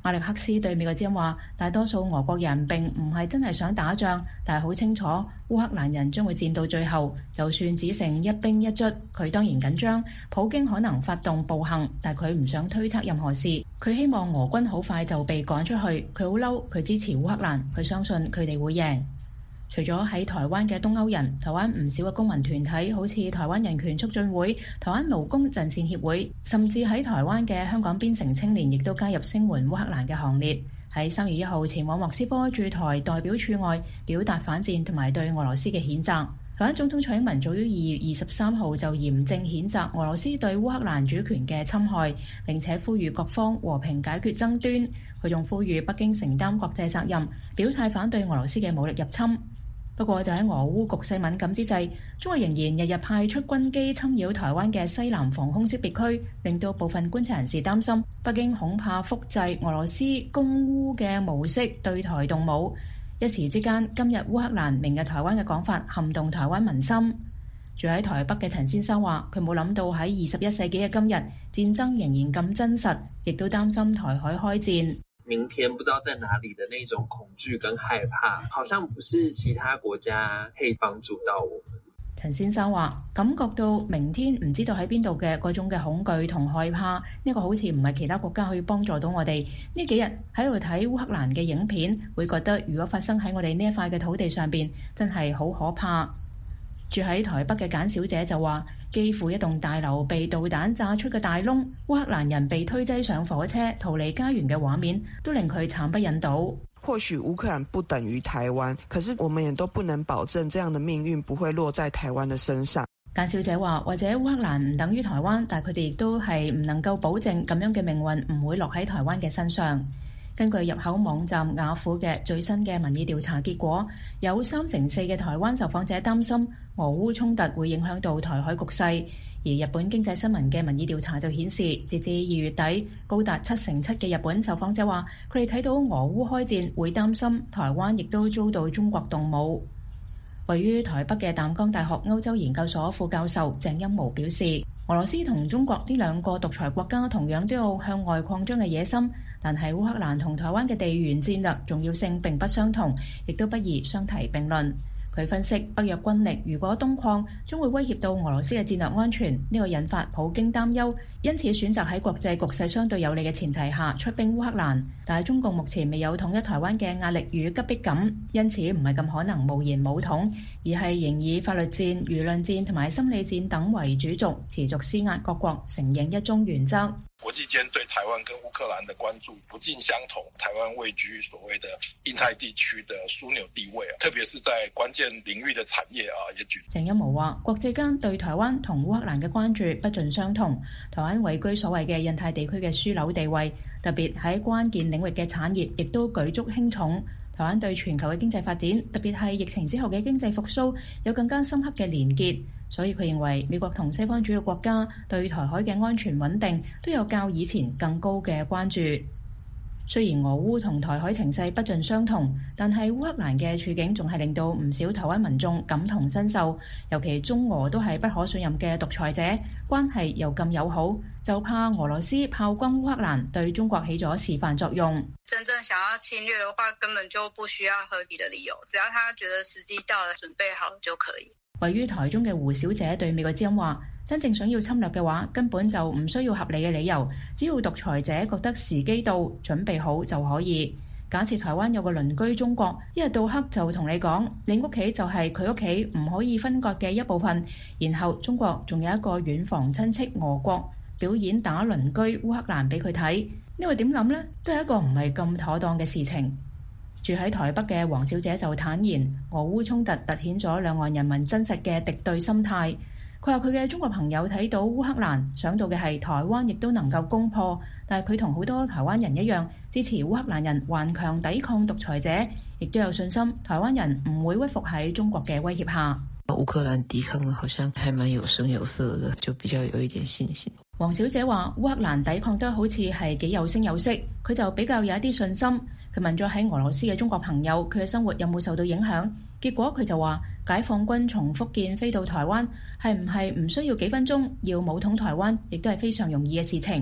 阿歷克斯對美國之音話，大多數俄國人並唔係真係想打仗，但係好清楚烏克蘭人將會戰到最後，就算只剩一兵一卒，佢當然緊張。普京可能發動暴行，但佢唔想推測任何事。佢希望俄軍好快就被趕出去。佢好嬲，佢支持烏克蘭，佢相信佢哋會贏。除咗喺台灣嘅東歐人，台灣唔少嘅公民團體，好似台灣人權促進會、台灣勞工陣線協會，甚至喺台灣嘅香港邊城青年，亦都加入聲援烏克蘭嘅行列。喺三月一號前往莫斯科駐台代表處外，表達反戰同埋對俄羅斯嘅譴責。台灣總統蔡英文早於二月二十三號就嚴正譴責俄羅斯對烏克蘭主權嘅侵害，並且呼籲各方和平解決爭端。佢仲呼籲北京承擔國際責任，表態反對俄羅斯嘅武力入侵。不過就喺俄烏局勢敏感之際，中國仍然日日派出軍機侵擾台灣嘅西南防空識別區，令到部分觀察人士擔心北京恐怕複製俄羅斯攻烏嘅模式對台動武。一時之間，今日烏克蘭，明日台灣嘅講法撼動台灣民心。住喺台北嘅陳先生話，佢冇諗到喺二十一世紀嘅今日，戰爭仍然咁真實，亦都擔心台海開戰。 明天不知道在哪裡的那種恐懼跟害怕，好像不是其他國家可以幫助到我們。 陳先生話，感覺到明天唔知道喺邊度嘅嗰種嘅恐懼同害怕，呢個好似唔係其他國家可以幫助到我哋。呢幾日喺度睇烏克蘭嘅影片，會覺得如果發生喺我哋呢一塊嘅土地上邊，真係好可怕。住喺台北嘅簡小姐就話，幾乎一棟大樓被導彈炸出嘅大窿，烏克蘭人被推擠上火車逃離家園嘅畫面，都令佢慘不忍睹。 或許烏克蘭不等於台灣，可是我們也都不能保證這樣的命運不會落在台灣的身上。 簡小姐話，或者烏克蘭唔等於台灣，但佢哋亦都係唔能夠保證咁樣嘅命運唔會落喺台灣嘅身上。根據入口網站雅虎嘅最新嘅民意調查結果，有三成四嘅台灣受訪者擔心俄烏衝突會影響到台海局勢。而日本經濟新聞嘅民意調查就顯示，截至二月底，高達七成七嘅日本受訪者話，佢哋睇到俄烏開戰會擔心台灣亦都遭到中國動武。位於台北嘅淡江大學歐洲研究所副教授鄭欽模表示，俄羅斯同中國呢兩個獨裁國家同樣都有向外擴張嘅野心，但係烏克蘭同台灣嘅地緣戰略重要性並不相同，亦都不宜相提並論。佢分析，北約軍力如果東擴，將會威脅到俄羅斯嘅戰略安全，呢個引發普京擔憂，因此選擇喺國際局勢相對有利嘅前提下出兵烏克蘭。但係中共目前未有統一台灣嘅壓力與急迫感，因此唔係咁可能無言武統，而係仍以法律戰、輿論戰同埋心理戰等為主軸，持續施壓各國承認一中原則。 國際間對台灣跟烏克蘭的關注不盡相同，台灣位居所謂的印太地區的樞紐地位，特別是在關鍵領域的產業啊，也舉。 鄭欽模話，國際間對台灣同烏克蘭嘅關注不盡相同，台灣位居所謂嘅印太地區嘅樞紐地位，特別喺關鍵領域嘅產業，亦都舉足輕重。台灣對全球嘅經濟發展，特別係疫情之後嘅經濟復甦，有更加深刻嘅連結。所以佢認為美國同西方主要國家對台海嘅安全穩定都有較以前更高嘅關注。雖然俄烏同台海情勢不盡相同，但係烏克蘭嘅處境仲係令到唔少台灣民眾感同身受，尤其中俄都係不可信任嘅獨裁者，關係又咁友好，就怕俄羅斯炮轟烏克蘭對中國起咗示範作用。 真正想要侵略的話，根本就不需要合理的理由，只要他覺得時機到了，準備好就可以。 位於台中嘅胡小姐對美國之音話，真正想要侵略嘅話，根本就唔需要合理嘅理由，只要獨裁者覺得時機到，準備好就可以。假設台灣有個鄰居中國，一日到黑就同你講，你屋企就係佢屋企，唔可以分割嘅一部分，然後中國仲有一個遠房親戚俄國表演打鄰居烏克蘭俾佢睇，呢個點諗呢？都係一個唔係咁妥當嘅事情。住喺台北嘅黃小姐就坦言，俄烏衝突凸顯咗兩岸人民真實嘅敵對心態。佢話佢嘅中國朋友睇到烏克蘭，想到嘅係台灣亦都能夠攻破，但係佢同好多台灣人一樣，支持烏克蘭人頑強抵抗獨裁者，亦都有信心台灣人唔會屈服喺中國嘅威脅下。 烏克蘭抵抗好像還蠻有聲有色的，就比較有一點信心。 黃小姐話烏克蘭抵抗得好似係幾有聲有色，佢就比較有一啲信心。佢問咗喺俄羅斯嘅中國朋友，佢嘅生活有冇受到影響？結果佢就話，解放軍從福建飛到台灣，係唔係唔需要幾分鐘要武統台灣，亦都係非常容易嘅事情。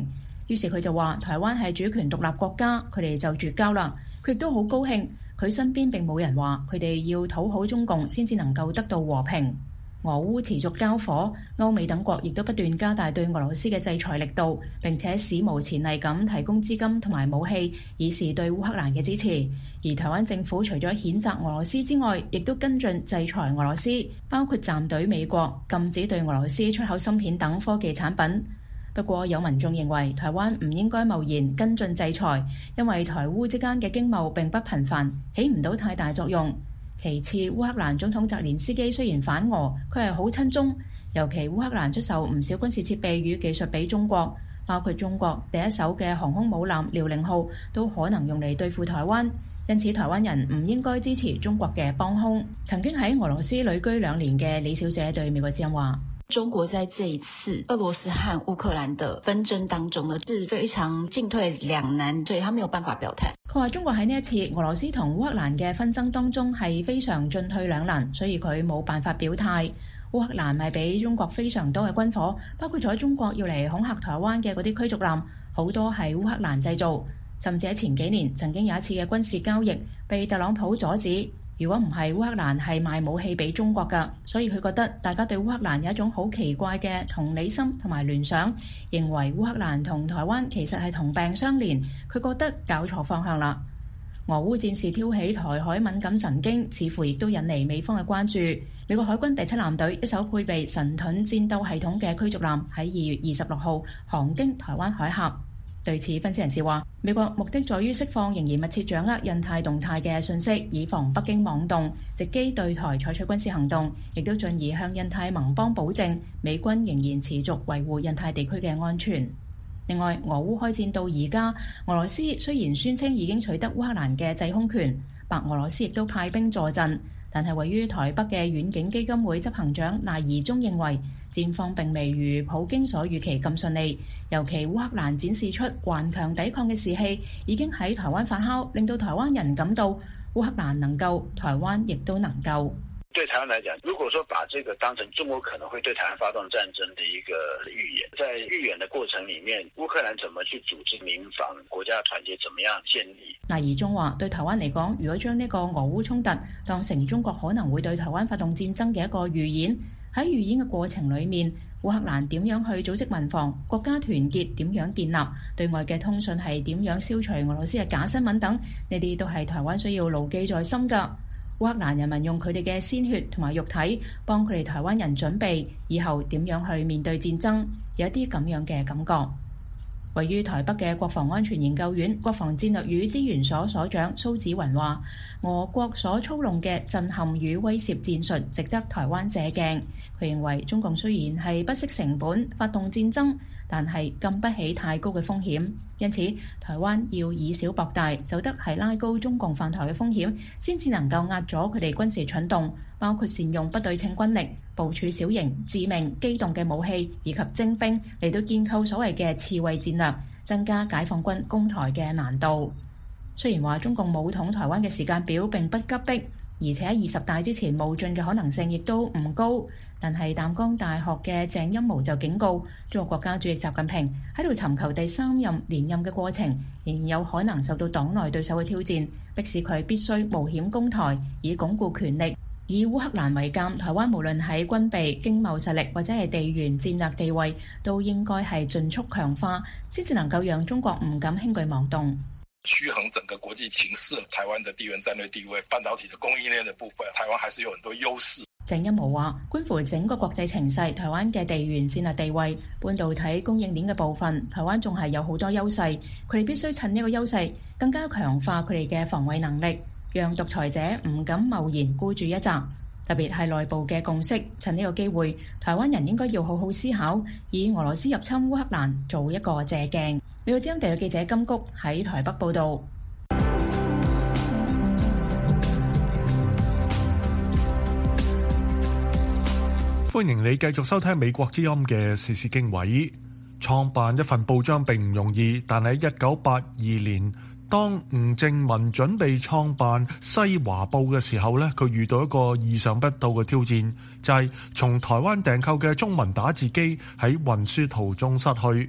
於是佢就話台灣係主權獨立國家，佢哋就絕交啦。佢亦都好高興，佢身邊並冇人話佢哋要討好中共先至能夠得到和平。俄烏持續交火，歐美等國亦都不斷加大對俄羅斯嘅制裁力度，並且史無前例咁提供資金同埋武器，以示對烏克蘭嘅支持。而台灣政府除咗譴責俄羅斯之外，亦都跟進制裁俄羅斯，包括站隊美國，禁止對俄羅斯出口芯片等科技產品。不過有民眾認為台灣唔應該貿然跟進制裁，因為台烏之間嘅經貿並不頻繁，起唔到太大作用。其次，烏克蘭總統澤連斯基雖然反俄，佢係好親中，尤其烏克蘭出售唔少軍事設備與技術俾中國，包括中國第一艘嘅航空母艦遼寧號都可能用嚟對付台灣，因此台灣人唔應該支持中國嘅幫兇。曾經喺俄羅斯旅居兩年嘅李小姐對美國之音話： 中國在這一次俄羅斯和烏克蘭的紛爭當中呢，是非常進退兩難，所以他沒有辦法表態。 佢話中國喺呢一次俄羅斯同烏克蘭嘅紛爭當中係非常進退兩難，所以佢冇辦法表態。烏克蘭係俾中國非常多嘅軍火，包括咗中國要嚟恐嚇台灣嘅嗰啲驅逐艦，好多係烏克蘭製造。甚至喺前幾年曾經有一次嘅軍事交易被特朗普阻止。如果唔係烏克蘭係賣武器俾中國㗎，所以佢覺得大家對烏克蘭有一種好奇怪嘅同理心同埋聯想，認為烏克蘭同台灣其實係同病相憐。佢覺得搞錯方向啦。俄烏戰事挑起台海敏感神經，似乎亦都引嚟美方嘅關注。美國海軍第七艦隊一艘配備神盾戰鬥系統嘅驅逐艦喺二月二十六號航經台灣海峽。對此，分析人士話，美國目的在於釋放仍然密切掌握印太動態嘅信息，以防北京妄動，藉機對台採取軍事行動，亦都進而向印太盟邦保證美軍仍然持續維護印太地區嘅安全。另外，俄烏開戰到而家，俄羅斯雖然宣稱已經取得烏克蘭嘅制空權，白俄羅斯亦都派兵助陣，但係位於台北嘅遠景基金會執行長賴宜中認為，戰況並未如普京所預期咁順利，尤其烏克蘭展示出頑強抵抗嘅士氣，已經喺台灣發酵，令到台灣人感到烏克蘭能夠，台灣亦都能夠。 對台灣來講，如果說把這個當成中國可能會對台灣發動戰爭的一個預演，在預演的過程裡面，烏克蘭怎麼去組織民防，國家團結怎麼樣建立？ 賴宜中話：對台灣嚟講，如果將呢個俄烏衝突當成中國可能會對台灣發動戰爭嘅一個預演，喺預演嘅過程裡面，烏克蘭點樣去組織民防，國家團結點樣建立，對外嘅通訊係點樣消除俄羅斯嘅假新聞等，呢啲都係台灣需要牢記在心㗎。烏克蘭人民用佢哋嘅鮮血同埋肉體幫佢哋台灣人準備以後點樣去面對戰爭，有一啲咁樣嘅感覺。位於台北嘅國防安全研究院國防戰略與資源所所長蘇紫雲話：俄國所操弄嘅震撼與威懾戰術值得台灣借鏡。佢認為中共雖然係不惜成本發動戰爭，但係禁不起太高嘅風險，因此台灣要以小博大，走得係拉高中共犯台嘅風險，先至能夠壓阻佢哋軍事蠢動，包括善用不對稱軍力、部署小型、致命、機動嘅武器以及精兵嚟到建構所謂嘅刺蝟戰略，增加解放軍攻台嘅難度。雖然話中共武統台灣嘅時間表並不急迫，而且喺二十大之前冒進嘅可能性亦都唔高，但係淡江大學嘅鄭欽模就警告，中國國家主席習近平喺度尋求第三任連任嘅過程，仍然有可能受到黨內對手嘅挑戰，迫使佢必須冒險攻台，以鞏固權力。以烏克蘭為鑑，台灣無論喺軍備、經貿實力或者係地緣戰略地位，都應該係盡速強化，先至能夠讓中國唔敢輕舉妄動。 趨衡整個國際情勢，台灣的地緣戰略地位、半導體的供應鏈的部分，台灣還是有很多優勢。 鄭欽模話：觀乎整個國際情勢，台灣嘅地緣戰略地位、半導體供應鏈嘅部分，台灣仲係有好多優勢。佢哋必須趁呢個優勢，更加強化佢哋嘅防衛能力，讓獨裁者唔敢貿然孤注一擲。特別係內部嘅共識，趁呢個機會，台灣人應該要好好思考，以俄羅斯入侵烏克蘭做一個借鏡。美國之音地嘅記者金谷喺台北報導。 歡迎你繼續收聽美國之音嘅時事經緯。創辦一份報章並唔容易，但喺一九八二年，當吳正文準備創辦西華報嘅時候咧，佢遇到一個意想不到嘅挑戰，就係從台灣訂購嘅中文打字機喺運輸途中失去。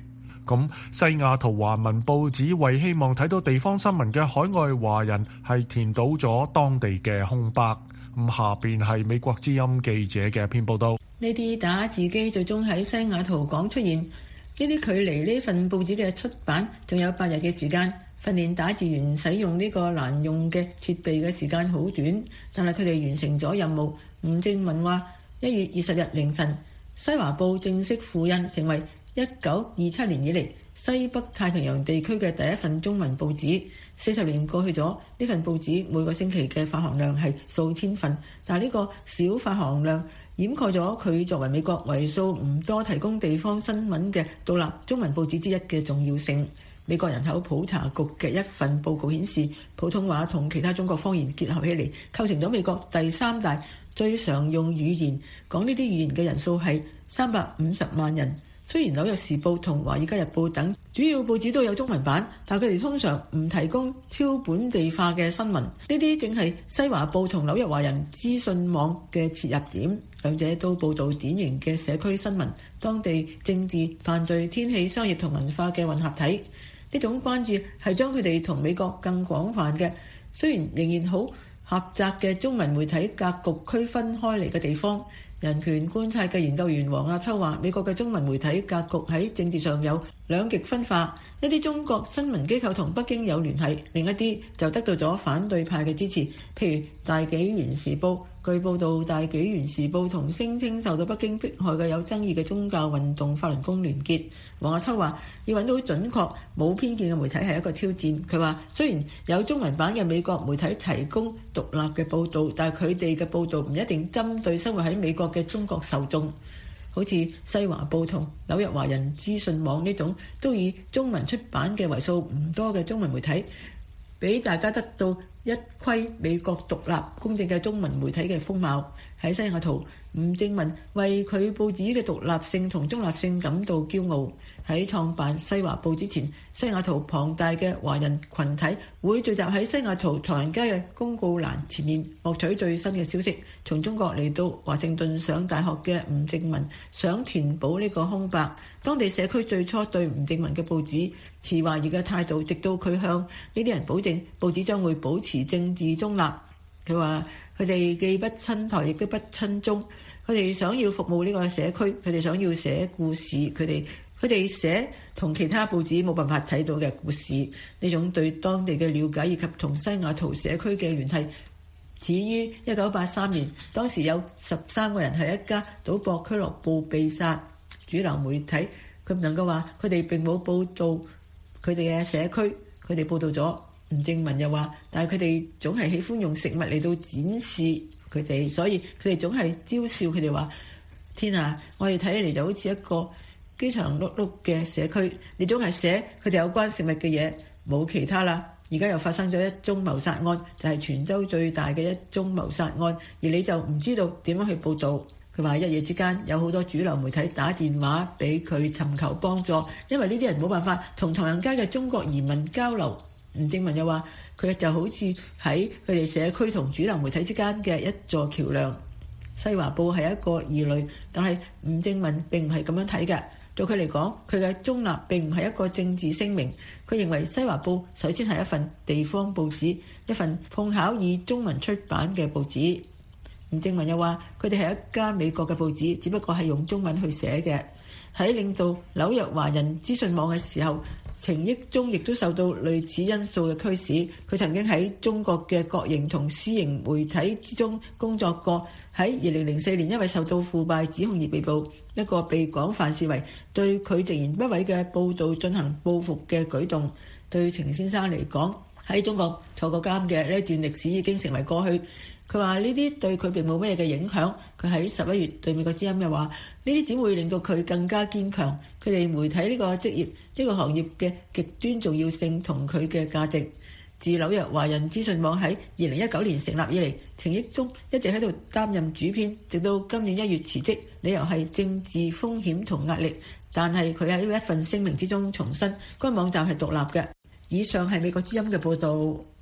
咁西雅圖華文報紙為希望睇到地方新聞嘅海外華人係填倒咗當地嘅空白。咁下邊係美國之音記者嘅篇報道。 呢啲打字機最終喺西雅圖港出現，呢啲距離呢份報紙嘅出版仲有八日嘅時間。訓練打字員使用呢個難用嘅設備嘅時間好短，但係佢哋完成咗任務。吳正文話：一月二十日凌晨，西華報正式付印，成為一九二七年以嚟西北太平洋地區嘅第一份中文報紙。四十年過去咗，呢份報紙每個星期嘅發行量係數千份，但係呢個小發行量掩蓋咗佢作為美國為數唔多提供地方新聞嘅獨立中文報紙之一嘅重要性。美國人口普查局嘅一份報告顯示，普通話同其他中國方言結合起嚟，構成咗美國第三大最常用語言。講呢啲語言嘅人數係三百五十萬人。雖然紐約時報同華爾街日報等主要報紙都有中文版，但佢哋通常唔提供超本地化嘅新聞。呢啲正係西華報同紐約華人資訊網嘅切入點，兩者都報導典型嘅社區新聞，當地政治、犯罪、天氣、商業同文化嘅混合體。呢種關注係將佢哋同美國更廣泛嘅，雖然仍然好狹窄嘅中文媒體格局區分開嚟嘅地方。人權觀察嘅研究員黃亞秋話：美國嘅中文媒體格局喺政治上有兩極分化，一啲中國新聞機構同北京有聯繫，另一啲就得到咗反對派嘅支持。譬如大紀元時報，據報道大紀元時報同聲稱受到北京迫害嘅有爭議嘅宗教運動法輪功聯結。黃亞秋話：要揾到準確冇偏見嘅媒體係一個挑戰。佢話：雖然有中文版嘅美國媒體提供獨立嘅報導，但係佢哋嘅報導唔一定針對生活喺美國嘅中國受眾。好似西華報同紐約華人資訊網呢種都以中文出版嘅為數唔多嘅中文媒體，俾大家得到一窺美國獨立公正嘅中文媒體嘅風貌。喺西雅圖，吳正文為佢報紙嘅獨立性同中立性感到驕傲。喺創辦西華報之前，西雅圖龐大嘅華人群體會聚集喺西雅圖唐人街嘅公告欄前面，獲取最新嘅消息。從中國嚟到華盛頓上大學嘅吳正文想填補呢個空白。當地社區最初對吳正文嘅報紙持懷疑嘅態度，直到佢向呢啲人保證報紙將會保持政治中立。佢話佢哋既不親台亦都不親中，佢哋想要服務呢個社區，佢哋想要寫故事，佢哋佢哋寫同其他報紙冇辦法睇到嘅故事。呢種對當地嘅了解以及同西雅圖社區嘅聯繫，始於一九八三年，當時有十三個人喺一家賭博俱樂部被殺。主流媒體佢唔能夠話佢哋並冇報導佢哋嘅社區，佢哋報導咗。吳正文又話，但係佢哋總係喜歡用食物嚟到展示佢哋，所以佢哋總係嘲笑佢哋話：天啊，我哋睇起嚟就好似一個饑腸轆轆嘅社區。你總係寫佢哋有關食物嘅嘢，冇其他啦。而家又發生咗一宗謀殺案，就係全州最大嘅一宗謀殺案，而你就唔知道點樣去報導。佢話一夜之間有好多主流媒體打電話俾佢尋求幫助，因為呢啲人冇辦法同唐人街嘅中國移民交流。吳正文又話：佢就好似喺佢哋社區同主流媒體之間嘅一座橋梁。西華報係一個異類，但係吳正文並唔係咁樣睇嘅。對佢嚟講，佢嘅中立並唔係一個政治聲明。佢認為西華報首先係一份地方報紙，一份碰巧以中文出版嘅報紙。吳正文又話：佢哋係一家美國嘅報紙，只不過係用中文去寫嘅。喺領導紐約華人資訊網嘅時候，程益忠亦都受到類似因素嘅驅使。佢曾經喺中國嘅國營同私營媒體之中工作過。喺二零零四年因為受到腐敗指控而被捕，一個被廣泛視為對佢直言不諱嘅報導進行報復嘅舉動。對程先生嚟講，喺中國坐過監嘅呢一段歷史已經成為過去。佢話呢啲對佢並冇咩嘅影響。佢喺十一月對美國之音又話：呢啲只會令到佢更加堅強。佢哋媒體呢個職業、呢個行業嘅極端重要性同佢嘅價值。自紐約華人資訊網喺二零一九年成立以嚟，程益忠一直喺度擔任主編，直到今年一月辭職，理由係政治風險同壓力。但係佢喺一份聲明之中重申，該網站係獨立嘅。以上係美國之音嘅報導。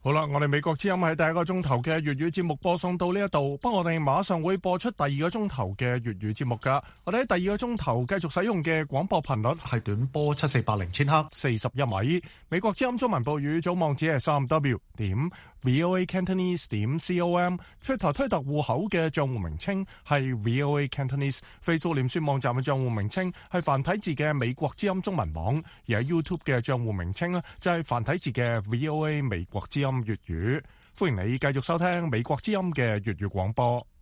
好啦，我哋美國之音喺第一個鐘頭嘅粵語節目播送到呢一度，不過我哋馬上會播出第二個鐘頭嘅粵語節目噶。我哋喺第二個鐘頭繼續使用嘅廣播頻率係短波七四八零千赫四十一米。美國之音中文部語組網址係三 w 點 voa cantonese 點 com。Twitter 推特戶口嘅賬戶名稱係 voa cantonese。Facebook 臉書網站嘅賬戶名稱係繁體字嘅美國之音中文網，而喺 YouTube 嘅賬戶名稱呢就係繁體字嘅 voa 美國之音粵語。歡迎你繼續收聽美國之音嘅粵語廣播。